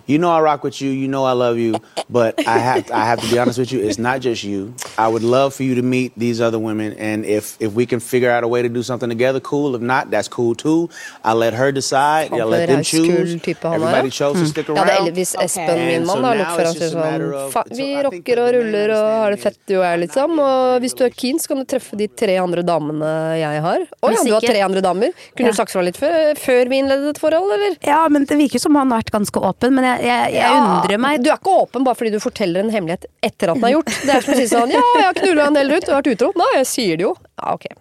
Speaker 17: you know I rock with you, you know I love you, but I have I have to be honest with you, it's not just you. I would love for you to meet these other women, and if if we can figure out a way to do something together, cool. If not, that's cool too. I'll let her decide. I'll let them choose. Everybody chose to stick
Speaker 5: Ja,
Speaker 17: around.
Speaker 5: det er Elvis Espen, min mann, har lukket for han sier sånn "Fa- Vi rocker og ruller og har det fett du og jeg, liksom. Og hvis du er keen, så kan du treffe de tre andre damene jeg har. Å ja, du har tre andre damer. Kunne du sagt fra litt før, før vi innledet et forhold, eller?
Speaker 4: Ja, men det virker som han har vært ganske åpen, men jeg, jeg, jeg undrer meg.
Speaker 5: Du er ikke åpen bare fordi du forteller en hemmelighet etter at den er gjort. Det er som å si sånn, ja, jeg har knullet en del rundt, du har vært utro. Nei, jeg sier det jo. Ja, ok.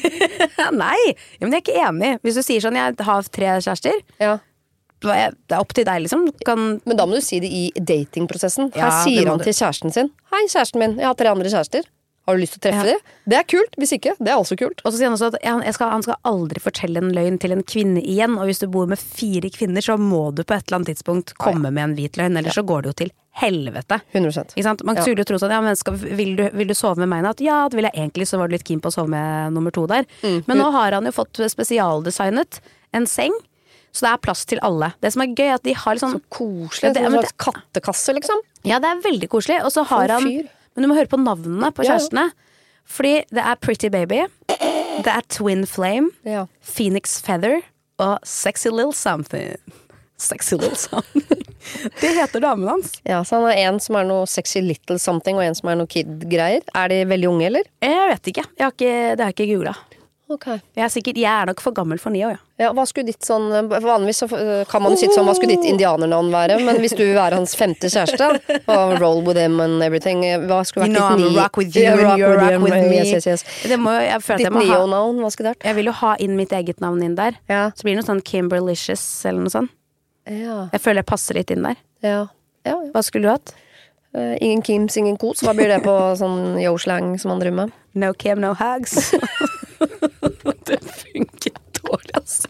Speaker 4: Nei, ja, men jeg er ikke enig. Hvis du sier sånn, jeg har tre kjærester,
Speaker 5: ja.
Speaker 4: det er opp til deg liksom. Kan...
Speaker 5: Men da må du si det i datingprosessen. Her
Speaker 4: Ja,
Speaker 5: sier
Speaker 4: det må
Speaker 5: han
Speaker 4: du.
Speaker 5: til kjæresten sin, hei kjæresten min, jeg har tre andre kjærester. Har du lyst til å treffe
Speaker 4: Ja.
Speaker 5: dem? Det er kult, hvis ikke, det er også kult.
Speaker 4: Og så sier han også at han, jeg skal, han skal aldri fortelle en løgn til en kvinne igjen, og hvis du bor med fire kvinner, så må du på et eller annet tidspunkt komme med en hvit løgn, ellers så går det jo til helvete.
Speaker 5: hundre prosent.
Speaker 4: Ikke sant? Man
Speaker 5: Ja.
Speaker 4: skulle jo tro sånn, ja, men skal, vil, du, vil du sove med meg i natt? Ja, det vil jeg egentlig, så var du litt keen på å sove med nummer to der.
Speaker 5: Mm.
Speaker 4: Men nå har han jo fått spesialdesignet en seng, så det er plass til alle. Det som er gøy er at de har litt sånn...
Speaker 5: Så koselig,
Speaker 4: det,
Speaker 5: en
Speaker 4: men
Speaker 5: slags kattekasse, liksom.
Speaker 4: Ja, det er veldig koselig. Og så har
Speaker 5: For
Speaker 4: han...
Speaker 5: fyr.
Speaker 4: Men du må høre på navnene på
Speaker 5: Ja, ja.
Speaker 4: kjærestene. Fordi det er Pretty Baby, det er Twin Flame,
Speaker 5: Ja.
Speaker 4: Phoenix Feather og Sexy Little Something. Sexy Little Something. Det heter damen hans.
Speaker 5: Ja, så han har en som er noe sexy little something, og en som er noe kid-greier. Er de veldig unge, eller?
Speaker 4: Jeg vet ikke. Jeg har ikke det har jeg ikke googlet.
Speaker 5: Ok.
Speaker 4: Jeg er, sikkert, jeg er nok for gammel for Neo, ja.
Speaker 5: Ja, hva skulle ditt sånn, vanligvis så kan man jo sitte sånn, hva skulle ditt indianernavn være? Men hvis du vil være hans femte kjæreste, og roll with him and everything, hva skulle
Speaker 4: You
Speaker 5: vært
Speaker 4: know
Speaker 5: ditt
Speaker 4: I'm
Speaker 5: ni...
Speaker 4: rock with you
Speaker 5: Yeah,
Speaker 4: and
Speaker 5: rock
Speaker 4: you rock
Speaker 5: him.
Speaker 4: with me.
Speaker 5: Yes, yes, yes.
Speaker 4: Det må, jeg føler at
Speaker 5: Ditt
Speaker 4: jeg må ha...
Speaker 5: neo-navn, hva skulle det vært?
Speaker 4: Jeg vil jo ha inn mitt eget navn inn der.
Speaker 5: Ja.
Speaker 4: Så blir det noe sånn Kimberlicious eller noe sånt.
Speaker 5: Ja.
Speaker 4: Jeg føler jeg passer litt inn der.
Speaker 5: Ja. Ja, ja.
Speaker 4: Hva skulle du hatt?
Speaker 5: Uh, ingen Kims, ingen Kos. Hva blir det på sånn yo-slang som man driver med?
Speaker 4: No Kim, no hugs. Det funker dårlig, altså.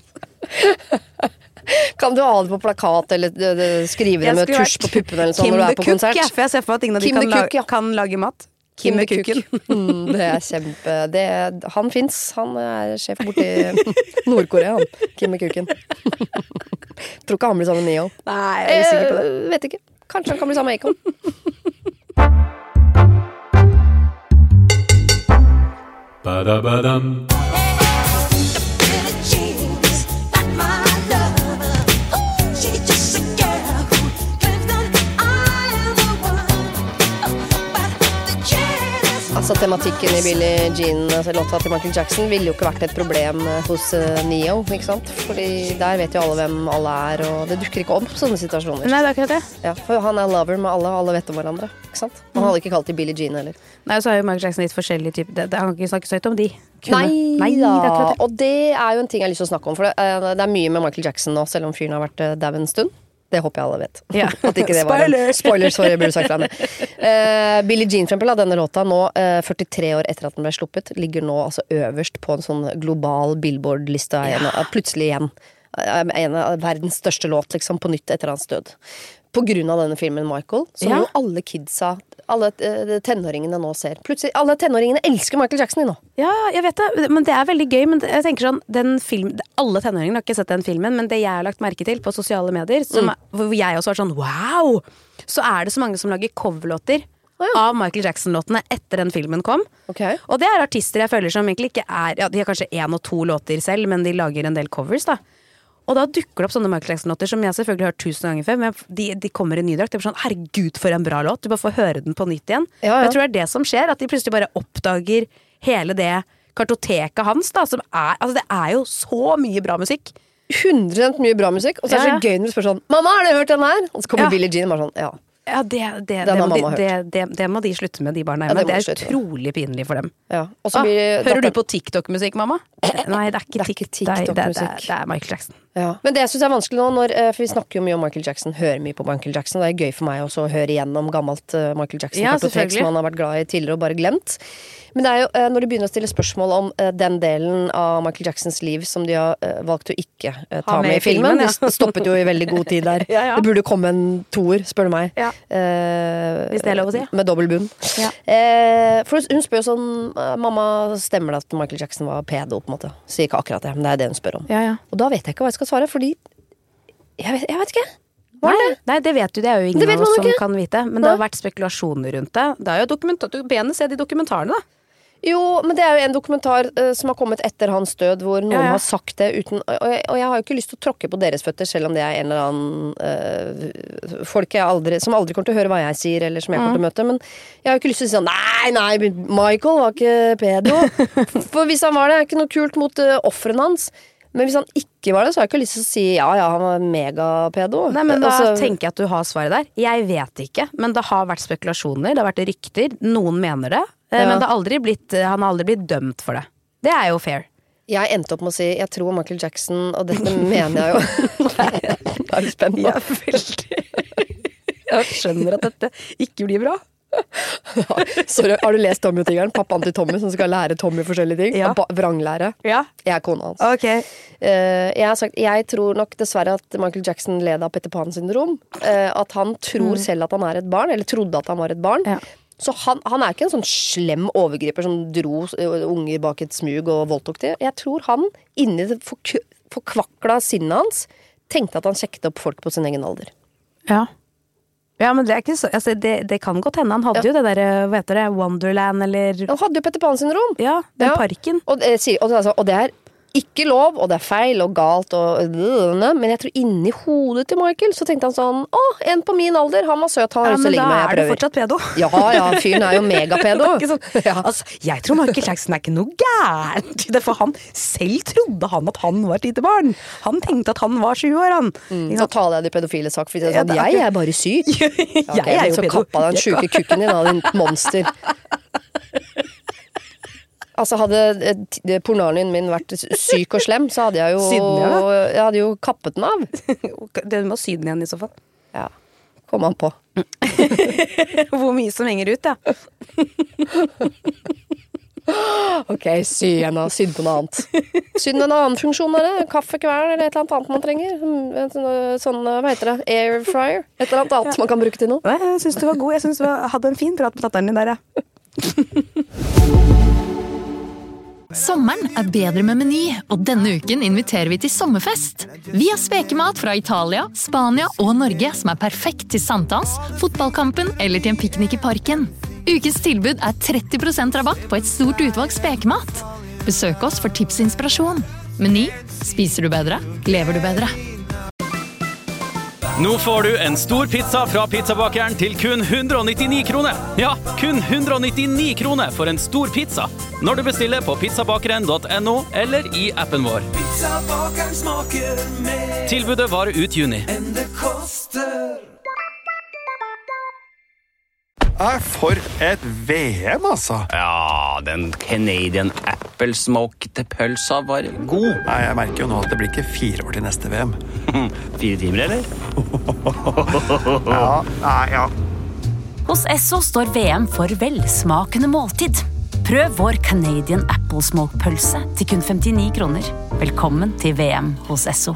Speaker 5: Kan du ha det på plakat, eller uh, uh, skrive det med tusj på puppene eller sånn
Speaker 4: Kim
Speaker 5: når du
Speaker 4: the
Speaker 5: er på
Speaker 4: Cook,
Speaker 5: konsert?
Speaker 4: ja, for jeg ser for at ingen av de
Speaker 5: Kim
Speaker 4: kan,
Speaker 5: the
Speaker 4: la
Speaker 5: Cook, ja.
Speaker 4: kan lage mat. Kim, the Kuken.
Speaker 5: Mm, det er kjempe det, Han finnes. Han er sjef borti Nord-Korea, han. Kim the Kuken. Tror ikke han blir sammen med Neo.
Speaker 4: Nei, jeg er usikker på det.
Speaker 5: Eh, vet ikke. Kanskje han kan bli sammen med Akon.
Speaker 18: Ba-da-ba-dum.
Speaker 5: Altså tematikken i Billie Jean, altså låta til Michael Jackson, ville jo ikke vært et problem hos uh, Neo, ikke sant? Fordi der vet jo alle hvem alle er, og det dukker ikke opp sånne situasjoner.
Speaker 4: Nei, det er akkurat det.
Speaker 5: Ja, for han er lover med alle, alle vet om hverandre, ikke sant? Man hadde ikke kalt det Billie Jean heller.
Speaker 4: Nei, så har jo Michael Jackson litt forskjellige typer. Det, det, han kan ikke snakke så høyt om de. Kunne.
Speaker 5: Nei,
Speaker 4: Nei
Speaker 5: da,
Speaker 4: det er akkurat det.
Speaker 5: og det er jo en ting jeg har lyst til å snakke om, for det, uh, det er mye med Michael Jackson nå, selv om fyren har vært uh, dau en stund. Det håper jeg alle vet.
Speaker 4: Ja.
Speaker 5: At ikke det var en
Speaker 4: Spoiler!
Speaker 5: spoiler, sorry, jeg burde sagt fra det. Uh, Billie Jean, for eksempel, denne låta nå, uh, førtitre år etter at den ble sluppet, ligger nå altså øverst på en sånn global Billboard-liste, ja. Plutselig igjen. Uh, en av verdens største låt, liksom, på nytt etter hans død. På grunn av denne filmen Michael, som
Speaker 4: Ja.
Speaker 5: jo alle kidsa, alle uh, tenåringene nå ser. Plutselig, alle tenåringene elsker Michael Jackson i nå.
Speaker 4: Ja, jeg vet det, men det er veldig gøy. Men jeg tenker sånn, den film, alle tenåringene har ikke sett den filmen, men det jeg har lagt merke til på sosiale medier, som,
Speaker 5: Mm.
Speaker 4: hvor jeg også var sånn, wow! Så er det så mange som lager coverlåter av Michael Jackson-låtene etter den filmen kom.
Speaker 5: Okay.
Speaker 4: Og det er artister jeg føler som egentlig ikke er, ja, de har kanskje en og to låter selv, men de lager en del covers da. Og da dukker det opp sånne Michael Jackson-låter som jeg selvfølgelig har hørt tusen ganger før, men de, de kommer i ny drakt. Det er sånn, herregud for en bra låt. Du bare får høre den på nytt igjen.
Speaker 5: Ja, ja.
Speaker 4: Jeg tror det er det som skjer, at de plutselig bare oppdager hele det kartoteket hans da, som er, altså det er jo så mye bra musikk.
Speaker 5: hundre prosent mye bra musikk, og så er det
Speaker 4: Ja, ja.
Speaker 5: så gøy når du spør sånn, mamma, har du hørt den her? Og så kommer
Speaker 4: Ja.
Speaker 5: Billie Jean og bare sånn, ja.
Speaker 4: Ja, det, det,
Speaker 5: Den
Speaker 4: det,
Speaker 5: har
Speaker 4: må de,
Speaker 5: mamma
Speaker 4: det, det, det må de slutte med, de barna
Speaker 5: Ja,
Speaker 4: hjemme.
Speaker 5: det må
Speaker 4: det
Speaker 5: de
Speaker 4: er
Speaker 5: slutte med.
Speaker 4: utrolig pinlig for dem.
Speaker 5: Ja. Og så
Speaker 4: Ah,
Speaker 5: blir
Speaker 4: hører du
Speaker 5: datteren-
Speaker 4: på TikTok-musikk, mamma? Nei, det er ikke,
Speaker 5: Det er ikke
Speaker 4: TikTok, det, er- det, er-
Speaker 5: TikTok-musikk.
Speaker 4: det er Michael Jackson.
Speaker 5: Ja. Men det jeg synes er vanskelig nå, når, eh, for vi snakker jo mye om Michael Jackson, hører mye på Michael Jackson, det er gøy for meg også å høre igjennom gammelt eh, Michael
Speaker 4: Ja,
Speaker 5: Jackson-kartotek
Speaker 4: selvfølgelig.
Speaker 5: som han har vært glad i tidligere og bare glemt. Men det er jo eh, når de begynner å stille spørsmål om eh, den delen av Michael Jacksons liv som de har eh, valgt å ikke eh, ta
Speaker 4: Ha
Speaker 5: med,
Speaker 4: med
Speaker 5: i filmen.
Speaker 4: i filmen, ja.
Speaker 5: De stoppet jo i veldig god tid der.
Speaker 4: Ja, ja.
Speaker 5: Det burde komme en toer, spør du meg.
Speaker 4: Ja.
Speaker 5: Eh,
Speaker 4: Hvis det er lov å si.
Speaker 5: Med dobbel bunn.
Speaker 4: Ja.
Speaker 5: Eh, for hun spør jo sånn, eh, mamma, stemmer det at Michael Jackson var pedo, på en måte? Sier ikke akkurat det, men det er det hun spør om.
Speaker 4: Ja, ja.
Speaker 5: Og da vet jeg ikke hva jeg skal svare, fordi jeg vet, jeg vet ikke.
Speaker 4: Nei, nei, det vet du, det er jo ingen av oss som
Speaker 5: ikke.
Speaker 4: kan vite. Men det har vært spekulasjoner rundt det. Det er jo dokumentar, du benet se de dokumentarene da.
Speaker 5: Jo, men det er jo en dokumentar uh, som har kommet etter hans død, hvor noen ja, ja. har sagt det uten og jeg, og jeg har jo ikke lyst til å tråkke på deres føtter, selv om det er en eller annen uh, folk jeg aldri, som aldri kommer til å høre hva jeg sier, eller som jeg kommer til å møte. Men jeg har jo ikke lyst til å si sånn nei, nei, Michael var ikke pedo. For hvis han var det, er ikke noe kult mot uh, offeren hans. Men hvis han ikke var det, så har jeg ikke lyst til å si ja, ja, han var megapedo.
Speaker 4: Nei, men da
Speaker 5: altså,
Speaker 4: tenker jeg at du har svaret der. Jeg vet ikke, men det har vært spekulasjoner, det har vært rykter, noen mener det. Ja. Men det har aldri blitt, han har aldri blitt dømt for det. Det er jo fair.
Speaker 5: Jeg endte opp med å si, jeg tror Michael Jackson, og dette mener jeg jo. Det er spennende.
Speaker 4: Ja, veldig. Jeg skjønner at dette ikke blir bra.
Speaker 5: Ja, sorry, har du lest Tommy og Tigeren? Pappaen til Tommy som skal lære Tommy forskjellige ting. Ja. Vranglære.
Speaker 4: Ja.
Speaker 5: Jeg er kona hans.
Speaker 4: Okay.
Speaker 5: Uh, jeg har sagt, jeg tror nok dessverre at Michael Jackson led av Peter Pan-syndrom. Uh, at han tror mm. selv at han er et barn, eller trodde at han var et barn. Ja. Så han, han er ikke en sånn slem overgriper som dro unger bak et smug og voldtok det. Jeg tror han, inni det forkvakla sinnet hans, tenkte at han sjekket opp folk på sin egen alder.
Speaker 4: Ja. Ja, men det er ikke så, altså det, det kan godt hende. Han hadde ja. jo det der, hva heter det, Wonderland, eller...
Speaker 5: Han hadde jo Peter Pan-syndrom.
Speaker 4: Ja, den
Speaker 5: ja.
Speaker 4: parken.
Speaker 5: Og, og, og, og det er ikke lov, og det er feil og galt og, men jeg tror inni hodet til Michael så tenkte han sånn, åh, en på min alder, han var søt, han har lyst til å ligge med, jeg prøver.
Speaker 4: Ja, men da er du fortsatt pedo.
Speaker 5: Ja, ja, fyren er jo megapedo.
Speaker 4: Sånn, ja. Altså, jeg tror Michael Jackson er ikke noe gærent, for han selv trodde han at han var et lite barn. Han tenkte at han var sju år, han.
Speaker 5: Mm, så taler jeg det pedofile sak, for jeg, sånn, jeg er bare syk.
Speaker 4: Okay, jeg er jo
Speaker 5: så
Speaker 4: pedo.
Speaker 5: Kappa den syke kukken din av din monster. Altså hadde pornalen min vært syk og slem, så hadde jeg jo
Speaker 4: Syden, ja.
Speaker 5: Jeg hadde jo kappet den av.
Speaker 4: Det må syden igjen i så fall.
Speaker 5: Ja, kom an på.
Speaker 4: Hvor mye som henger ut, ja.
Speaker 5: Ok, sy igjen da, syd på noe annet. Syd med en annen funksjon er det, kaffekvern eller et eller annet man trenger. Sånn, hva heter det, air fryer, et eller annet annet ja. man kan bruke til noe.
Speaker 4: Jeg synes du var god, jeg synes du hadde en fin prat på datteren din der, ja.
Speaker 14: Sommeren er bedre med Meny, og denne uken inviterer vi til sommerfest. Vi har spekemat fra Italia, Spania og Norge som er perfekt til sankthans, fotballkampen eller til en piknik i parken. Ukens tilbud er tretti prosent rabatt på et stort utvalg spekemat. Besøk oss for tips og inspirasjon. Meny, spiser du bedre, lever du bedre.
Speaker 7: Nå får du en stor pizza fra pizzabakeren til kun hundre og nittini kroner. Ja, kun hundre og nittini kroner for en stor pizza. Når du bestiller på pizzabakeren punktum no eller i appen vår.
Speaker 12: Pizzabakeren smaker mer
Speaker 7: Tilbudet varer ut juni.
Speaker 12: enn det koster.
Speaker 9: Er for et V M, altså.
Speaker 10: Ja, den Canadian Apple smokte pølsa var god.
Speaker 9: Nei, jeg merker jo nå at det blir ikke fire år til neste V M.
Speaker 10: Fire timer, eller?
Speaker 9: Ja, nei, ja.
Speaker 11: Hos Esso står V M for velsmakende måltid. Prøv vår Canadian Apple Smoke pølse til kun femtini kroner. Velkommen til V M hos Esso.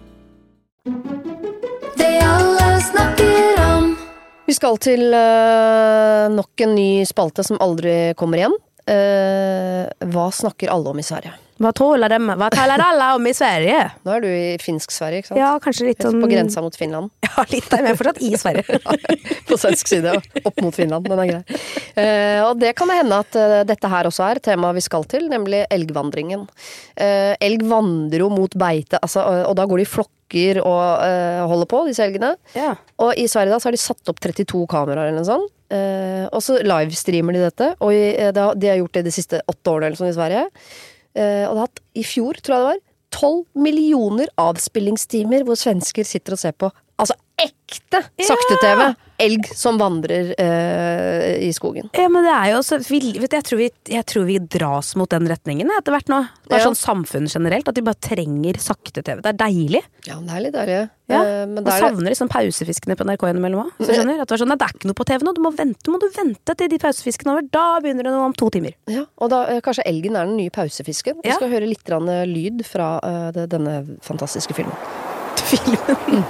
Speaker 6: Det alle snakker om.
Speaker 5: Vi skal til uh, nok en ny spalte som aldri kommer igjen. Uh, hva snakker alle om i Sverige?
Speaker 4: Hva taler dem? Hva taler alle om i Sverige?
Speaker 5: Nå er du i finsk Sverige, ikke sant?
Speaker 4: Ja, kanskje litt sånn...
Speaker 5: På grensa mot Finland.
Speaker 4: Ja, litt der, men fortsatt i Sverige.
Speaker 5: På svensk side, opp mot Finland, den er grei. Uh, og det kan hende at uh, dette her også er temaet vi skal til, nemlig elgvandringen. Uh, elg vandrer jo mot beite, altså, uh, og da går de i flokk og uh, holder på, disse elgene. Ja. Og i Sverige da, så har de satt opp trettito kameraer eller noe sånt. Uh, og så livestreamer de dette, og i, uh, de har gjort det de siste åtte årene eller sånn i Sverige. Uh, og det har hatt, i fjor, tror jeg det var, tolv millioner avspillingstimer hvor svensker sitter og ser på, altså ekte sakte-tv. Ja. Elg som vandrer uh, i skogen.
Speaker 4: Ja, men det er jo så, vi, vet, jeg, tror vi, jeg tror vi dras mot den retningen etter hvert nå. Det er ja. sånn samfunn generelt, at de bare trenger sakte-tv. Det er deilig.
Speaker 5: Ja, det er litt deilig.
Speaker 4: Ja.
Speaker 5: Uh, men
Speaker 4: Man savner liksom pausefiskene på N R K innimellom også. Så skjønner, at det er sånn, nei, det er ikke noe på T V nå, du må vente, må du vente til de pausefiskene over, da begynner det noe om to timer.
Speaker 5: Ja, og da, uh, kanskje elgen er den nye pausefisken. Vi ja. skal høre litt grann, uh, lyd fra uh, det, denne fantastiske filmen.
Speaker 4: Filmen?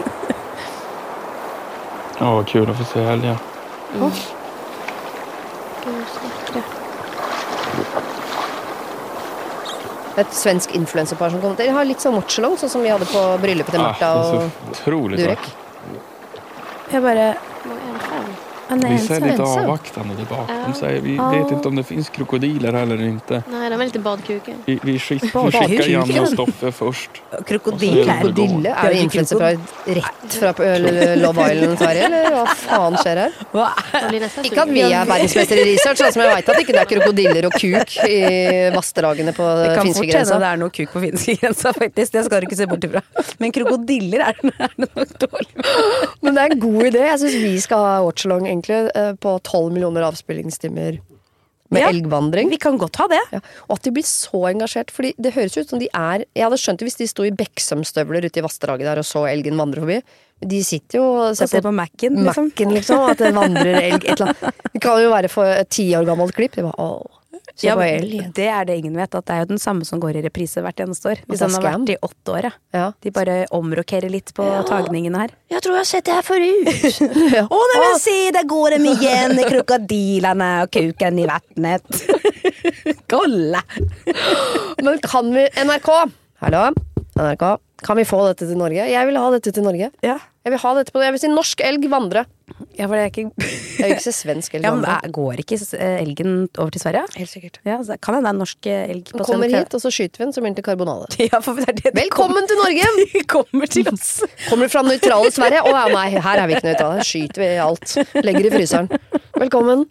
Speaker 18: Ja, vad kul att få se älgar. Mm.
Speaker 5: Et svensk influencerpar som kommer til. De har litt sånn watchalong, sånn som vi hadde på bryllupet til Martha ah, og Durek.
Speaker 4: Jeg bare...
Speaker 18: Vissa är lite avvaktande där bakom
Speaker 3: Ja.
Speaker 18: sig. Vi
Speaker 3: Ja.
Speaker 18: vet inte om det finns krokodiler eller inte.
Speaker 3: Nej, de är lite badkuken.
Speaker 18: Vi, vi, skick, vi
Speaker 3: Badkuken?
Speaker 18: skickar Janne och Stoffe först.
Speaker 5: Krokodille? Krokodille? Er det influenser fra rett fra øh, Love Island, Sverige, eller hva faen skjer her? Ikke at vi er verdensmestere i research, altså, men jeg vet at ikke det er krokodiller og kuk i vassdragene på
Speaker 4: Det kan
Speaker 5: finske
Speaker 4: fort hende
Speaker 5: grensa.
Speaker 4: det er noe kuk på finske grensa, faktisk. Det skal du ikke se bort ifra. Men krokodiller er det, er det nok dårlig.
Speaker 5: Men det er en god idé. Jeg synes vi skal ha watchalong egentlig eh, på tolv millioner avspillingstimer med
Speaker 4: Ja,
Speaker 5: elgvandring.
Speaker 4: Vi kan godt ha det.
Speaker 5: Ja. Og at de blir så engasjert, fordi det høres ut som de er... Jeg hadde skjønt det hvis de sto i Beksømstøvler ute i vassdraget der og så elgen vandre forbi. De sitter jo og ser,
Speaker 4: Og ser på Mac-en, liksom.
Speaker 5: Mac-en, liksom. At det vandrer elg et eller annet. Det kan jo være for et ti år gammelt klipp. De bare, åh, se
Speaker 4: Ja,
Speaker 5: på elg.
Speaker 4: det er det ingen vet, at det er jo den samme som går i reprise hvert eneste år. Hvis
Speaker 5: det er
Speaker 4: den har
Speaker 5: scam.
Speaker 4: vært i åtte år, ja.
Speaker 5: Ja.
Speaker 4: De bare omrokerer litt på
Speaker 5: Ja.
Speaker 4: tagningene her.
Speaker 5: Jeg tror jeg har sett det her forut.
Speaker 4: Å, nei, men se, der går de igjen, krokodilene og kuken i vattnet. Kolla!
Speaker 5: Men kan vi, N R K, hallo, N R K, kan vi få dette til Norge? Jeg vil ha dette til Norge.
Speaker 4: Ja.
Speaker 5: Jeg vil ha dette på, jeg vil si norsk elg vandre.
Speaker 4: Ja, for det er ikke...
Speaker 5: Jeg vil ikke se svensk elg
Speaker 4: Ja, men
Speaker 5: vandre.
Speaker 4: er- går ikke eh, elgen over til Sverige?
Speaker 5: Helt sikkert.
Speaker 4: Ja, så kan hende det er en norsk eh, elg på
Speaker 5: Den kommer
Speaker 4: svensk-
Speaker 5: hit, og så skyter vi den, så blir den til karbonade.
Speaker 4: Ja, for det er det de
Speaker 5: Velkommen til Norge!
Speaker 4: De kommer til oss.
Speaker 5: Kommer du fra nøytrale Sverige? Å ja, nei, her er vi ikke nøytrale. Her skyter vi alt. Legger i fryseren. Velkommen.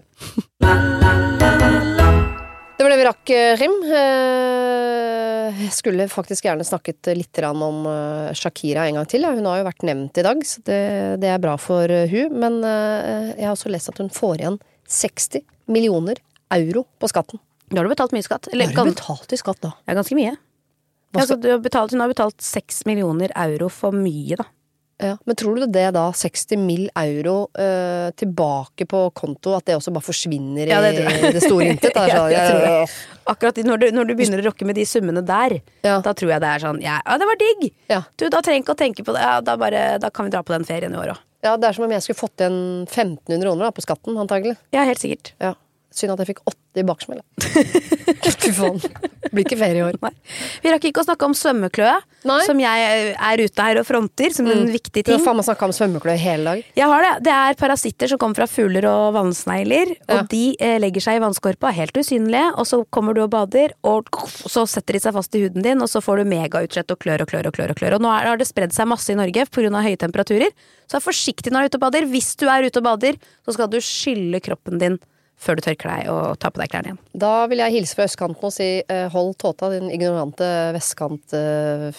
Speaker 5: Det var det vi rakk, Rim. Eh, Jeg skulle faktisk gjerne snakket litt grann om eh, Shakira en gang til. Ja. Hun har jo vært nevnt i dag, så det, det er bra for eh, hun. Men eh, jeg har også lest at hun får igjen seksti millioner euro på skatten.
Speaker 4: Da har du betalt mye skatt.
Speaker 5: Hva har du betalt i skatt da?
Speaker 4: Ja, ganske mye. Ja, altså, du har betalt, hun har betalt seks millioner euro for mye, da.
Speaker 5: Ja, men tror du det da, seksti mill euro eh, tilbake på konto, at det også bare forsvinner i
Speaker 4: Ja, det
Speaker 5: det,
Speaker 4: tror jeg.
Speaker 5: store intet? Det er
Speaker 4: Ja,
Speaker 5: sånn,
Speaker 4: det tror
Speaker 5: ja,
Speaker 4: jeg. Akkurat i- når du, når du begynner å rokke med de summene der, da tror jeg det er sånn, ja, ja det var digg! Du, da trenger ikke å tenke på det, ja, da, bare, da kan vi dra på den ferien i år også.
Speaker 5: Ja, det er som om jeg skulle fått igjen femten hundre kroner da, på skatten, antagelig.
Speaker 4: Ja, helt sikkert.
Speaker 5: Ja. Synd at jeg fikk åtti i baksmell. Fy faen. Det blir ikke ferie i år.
Speaker 4: Nei. Vi rakk ikke å snakke om svømmekløe, som jeg er ute her og fronter, som en viktig
Speaker 5: Du
Speaker 4: ting.
Speaker 5: har faen meg snakket om svømmekløe hele dag.
Speaker 4: Jeg har det. Det er parasitter som kommer fra fugler og vannsnegler, og
Speaker 5: Ja.
Speaker 4: de eh, legger seg i vannskorpa, helt usynlige, og så kommer du og bader, og så setter de seg fast i huden din, og så får du megautsett og klør og klør og klør og klør. Og nå er, har det spredd seg masse i Norge på grunn av høye temperaturer, så vær forsiktig når du er ute og bader. Hvis du er ute og bader, så skal du skylle kroppen din før du tørker deg og tar på deg klærne igjen.
Speaker 5: Da vil jeg hilse fra østkanten og si eh, hold tåta, din ignorante vestkantfele.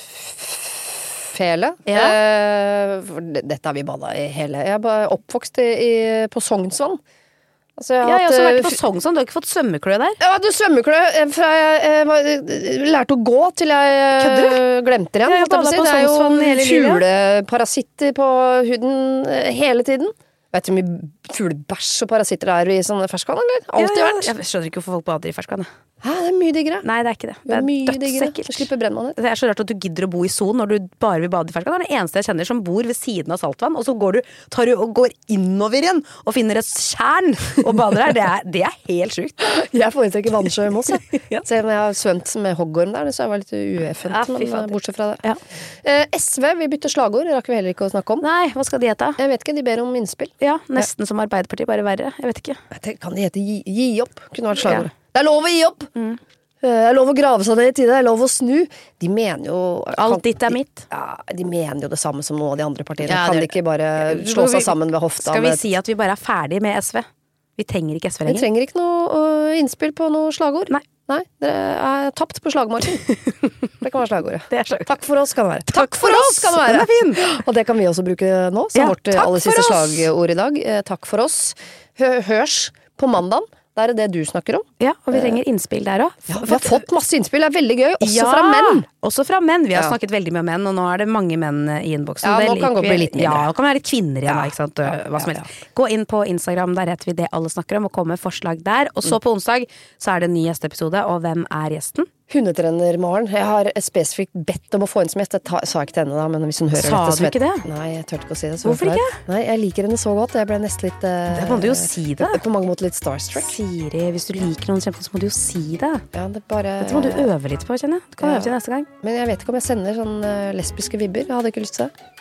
Speaker 4: Ja.
Speaker 5: Eh, for det- dette har vi bada i hele. Jeg er bare oppvokst i, i, på Sognsvann. Altså, jeg
Speaker 4: Ja, jeg har også
Speaker 5: hatt,
Speaker 4: vært
Speaker 5: eh,
Speaker 4: på Sognsvann, du har ikke fått svømmekløe der?
Speaker 5: Jeg hadde svømmeklø eh, fra jeg eh, var- eh, lærte å gå til jeg eh,
Speaker 4: Kødder
Speaker 5: glemte det igjen.
Speaker 4: Ja, jeg
Speaker 5: holdt jeg på å
Speaker 4: badet
Speaker 5: si.
Speaker 4: på
Speaker 5: Det er
Speaker 4: Sognsvann hele
Speaker 5: jo
Speaker 4: livet.
Speaker 5: fugleparasitter på huden eh, hele tiden. Vet du hvor mye fuglebæsj og parasitter det er i sånne ferskvann, eller? Alltid
Speaker 4: Ja, ja.
Speaker 5: vært.
Speaker 4: Jeg skjønner ikke hvorfor folk bader i ferskvann. jeg.
Speaker 5: Hæ, det er mye diggere.
Speaker 4: Nei, det er ikke det.
Speaker 5: Det er mye diggere.
Speaker 4: dødsekkelt.
Speaker 5: Slipper brennmannen ut.
Speaker 4: Det er så rart at du gidder å bo i Son når du bare vil bade i ferskvann. Det er den eneste jeg kjenner som bor ved siden av saltvann, og så går du, tar du og går innover igjen og finner et tjern og bader der. Det er, det er helt sjukt.
Speaker 5: Jeg foretrekker vannsjø i Moss, jeg. Selv om jeg har svømt med hoggorm der, så jeg var litt ueffent,
Speaker 4: Ja, fy
Speaker 5: men
Speaker 4: fader.
Speaker 5: bortsett fra det. Eh, S V, vi bytter slagord, det rakk vi heller ikke å snakke om.
Speaker 4: Nei, hva skal de hete?
Speaker 5: Jeg vet ikke, de ber om innspill.
Speaker 4: Ja, nesten som Arbeiderpartiet, bare verre. Jeg vet ikke.
Speaker 5: Jeg tenker, kan de hete gi, gi opp? Kunne vært slagordet. Det er lov å gi opp! Eh, Det er lov å grave seg ned i tide, det er lov å snu. De mener jo
Speaker 4: Alt ditt er mitt.
Speaker 5: Ja, de mener jo det samme som noen av de andre partiene.
Speaker 4: Ja,
Speaker 5: kan
Speaker 4: det-
Speaker 5: de ikke bare slå seg sammen ved hofta?
Speaker 4: Skal vi
Speaker 5: med-
Speaker 4: si at vi bare er ferdig med S V? Vi trenger ikke S V
Speaker 5: Vi
Speaker 4: lenger.
Speaker 5: trenger ikke noe øh, innspill på noe slagord.
Speaker 4: Nei.
Speaker 5: Nei, dere er tapt på slagmarken. Det kan være slagordet.
Speaker 4: Det er slagord.
Speaker 5: Takk for oss kan det være. Takk for oss kan det være!
Speaker 4: Den er fin!
Speaker 5: Og det kan vi også bruke nå, som
Speaker 4: Ja,
Speaker 5: vårt eh,
Speaker 4: takk
Speaker 5: aller
Speaker 4: for
Speaker 5: siste
Speaker 4: oss!
Speaker 5: slagord i dag. Eh, Takk for oss. Hø hørs på mandag. Det er det du snakker om.
Speaker 4: Ja, og vi trenger innspill der òg.
Speaker 5: Ja, vi har fått masse innspill, det er veldig gøy. Også
Speaker 4: Ja,
Speaker 5: fra menn.
Speaker 4: Også fra menn. Vi har
Speaker 5: Ja.
Speaker 4: snakket veldig mye om menn, og nå er det mange menn i innboksen.
Speaker 5: Ja,
Speaker 4: Det
Speaker 5: nå kan
Speaker 4: liker
Speaker 5: det
Speaker 4: vi.
Speaker 5: bli litt mindre.
Speaker 4: Ja, nå kan det være litt kvinner igjen,
Speaker 5: Ja.
Speaker 4: da, ikke sant? Hva som helst. Gå inn på Instagram, der heter vi Det alle snakker om, og kom med forslag der. Og så på onsdag så er det en ny gjesteepisode, og hvem er gjesten?
Speaker 5: Hundetrener Maren. Jeg har spesifikt bedt om å få henne som gjest. Det ta- sa jeg ikke til henne, da, men hvis hun hører
Speaker 4: Sa
Speaker 5: dette, så
Speaker 4: du
Speaker 5: vet-
Speaker 4: ikke det?
Speaker 5: Nei, jeg turte ikke å si det. så
Speaker 4: Hvorfor
Speaker 5: flaut.
Speaker 4: ikke?
Speaker 5: Nei, jeg liker henne så godt. Jeg ble nesten litt eh,
Speaker 4: Det må du jo si det.
Speaker 5: På mange måter litt starstruck.
Speaker 4: Siri, hvis du liker noen kjempegodt, så må du jo si det.
Speaker 5: Ja, det bare
Speaker 4: Dette må du øve litt på, kjenner jeg. Du kan
Speaker 5: Ja.
Speaker 4: øve til neste gang.
Speaker 5: Men jeg vet ikke om jeg sender sånn eh, lesbiske vibber. Jeg hadde ikke lyst til det.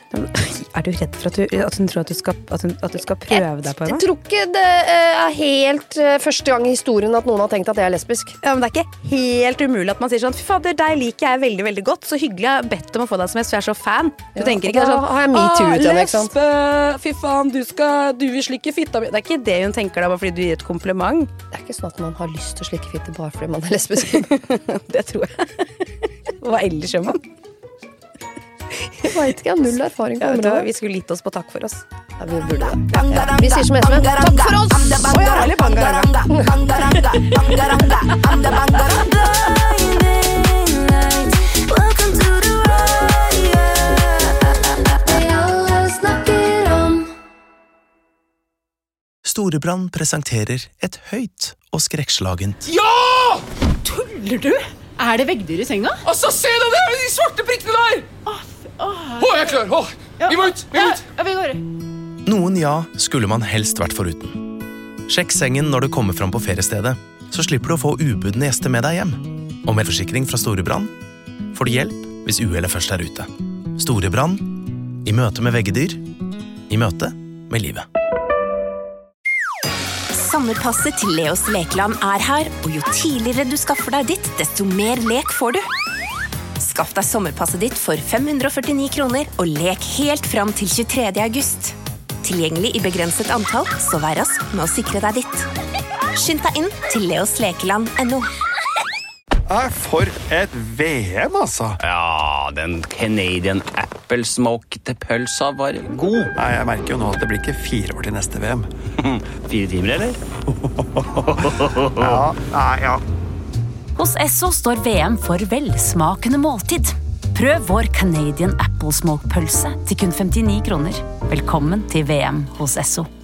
Speaker 4: Er du redd for at, du, at hun tror at du skal, at hun, at du skal prøve deg på henne?
Speaker 5: Jeg tror ikke det er helt uh, første gang i historien at noen har tenkt at jeg er lesbisk.
Speaker 4: Ja, men det er ikke helt umulig at man sier sånn, fy fader, deg liker jeg veldig, veldig godt, så hyggelig jeg har bedt om å få deg som helst, for jeg er så fan. Du
Speaker 5: Ja,
Speaker 4: tenker ikke det er sånn,
Speaker 5: har jeg MeToo ut igjen, ikke sant?
Speaker 4: lesbe, fy faen, du, skal, du vil slikke fitta mi. Det er ikke det hun tenker da, bare fordi du gir et kompliment.
Speaker 5: Det er ikke sånn at man har lyst til å slikke fitte bare fordi man er lesbisk.
Speaker 4: Det tror jeg. Hva ellers gjør man?
Speaker 5: Jeg vet ikke, jeg har null erfaring på
Speaker 4: Ja, vet du hva,
Speaker 5: området.
Speaker 4: vi skulle gitt oss på takk for oss.
Speaker 5: Ja, vi burde det. Ja, vi sier som Esme, takk for oss!
Speaker 4: Å ja, eller bangaranga.
Speaker 8: Storebrand presenterer et høyt og skrekkslagent.
Speaker 19: Ja! Tuller du? Er det veggdyr i senga? Altså, se deg der! De svarte prikkene der! Åh, åh, åh jeg er klar! Åh. Vi må ut! Vi må ut!
Speaker 15: Ja, vi går.
Speaker 8: Noen ja skulle man helst vært foruten. Sjekk sengen når du kommer fram på feriestedet, så slipper du å få ubudne gjester med deg hjem. Og med forsikring fra Storebrand får du hjelp hvis uhellet først er ute. Storebrand, i møte med veggedyr, i møte med livet.
Speaker 20: Sommerpasset til Leos lekeland er her, og jo tidligere du skaffer deg ditt, desto mer lek får du. Skaff deg sommerpasset ditt for fem hundre og førtini kroner, og lek helt fram til tjuetredje august. Tilgjengelig i begrenset antall, så vær rask med å sikre deg ditt. Skynd deg inn til leoslekeland punktum no.
Speaker 9: For et V M, altså.
Speaker 10: Ja, den Canadian Apple smoked pølsa var god.
Speaker 9: Nei, jeg merker jo nå at det blir ikke fire år til neste V M.
Speaker 10: Fire timer, eller?
Speaker 9: Ja, nei, ja.
Speaker 11: Hos Esso står V M for velsmakende måltid. Prøv vår Canadian Apple Smoke pølse til kun femtini kroner. Velkommen til V M hos Esso.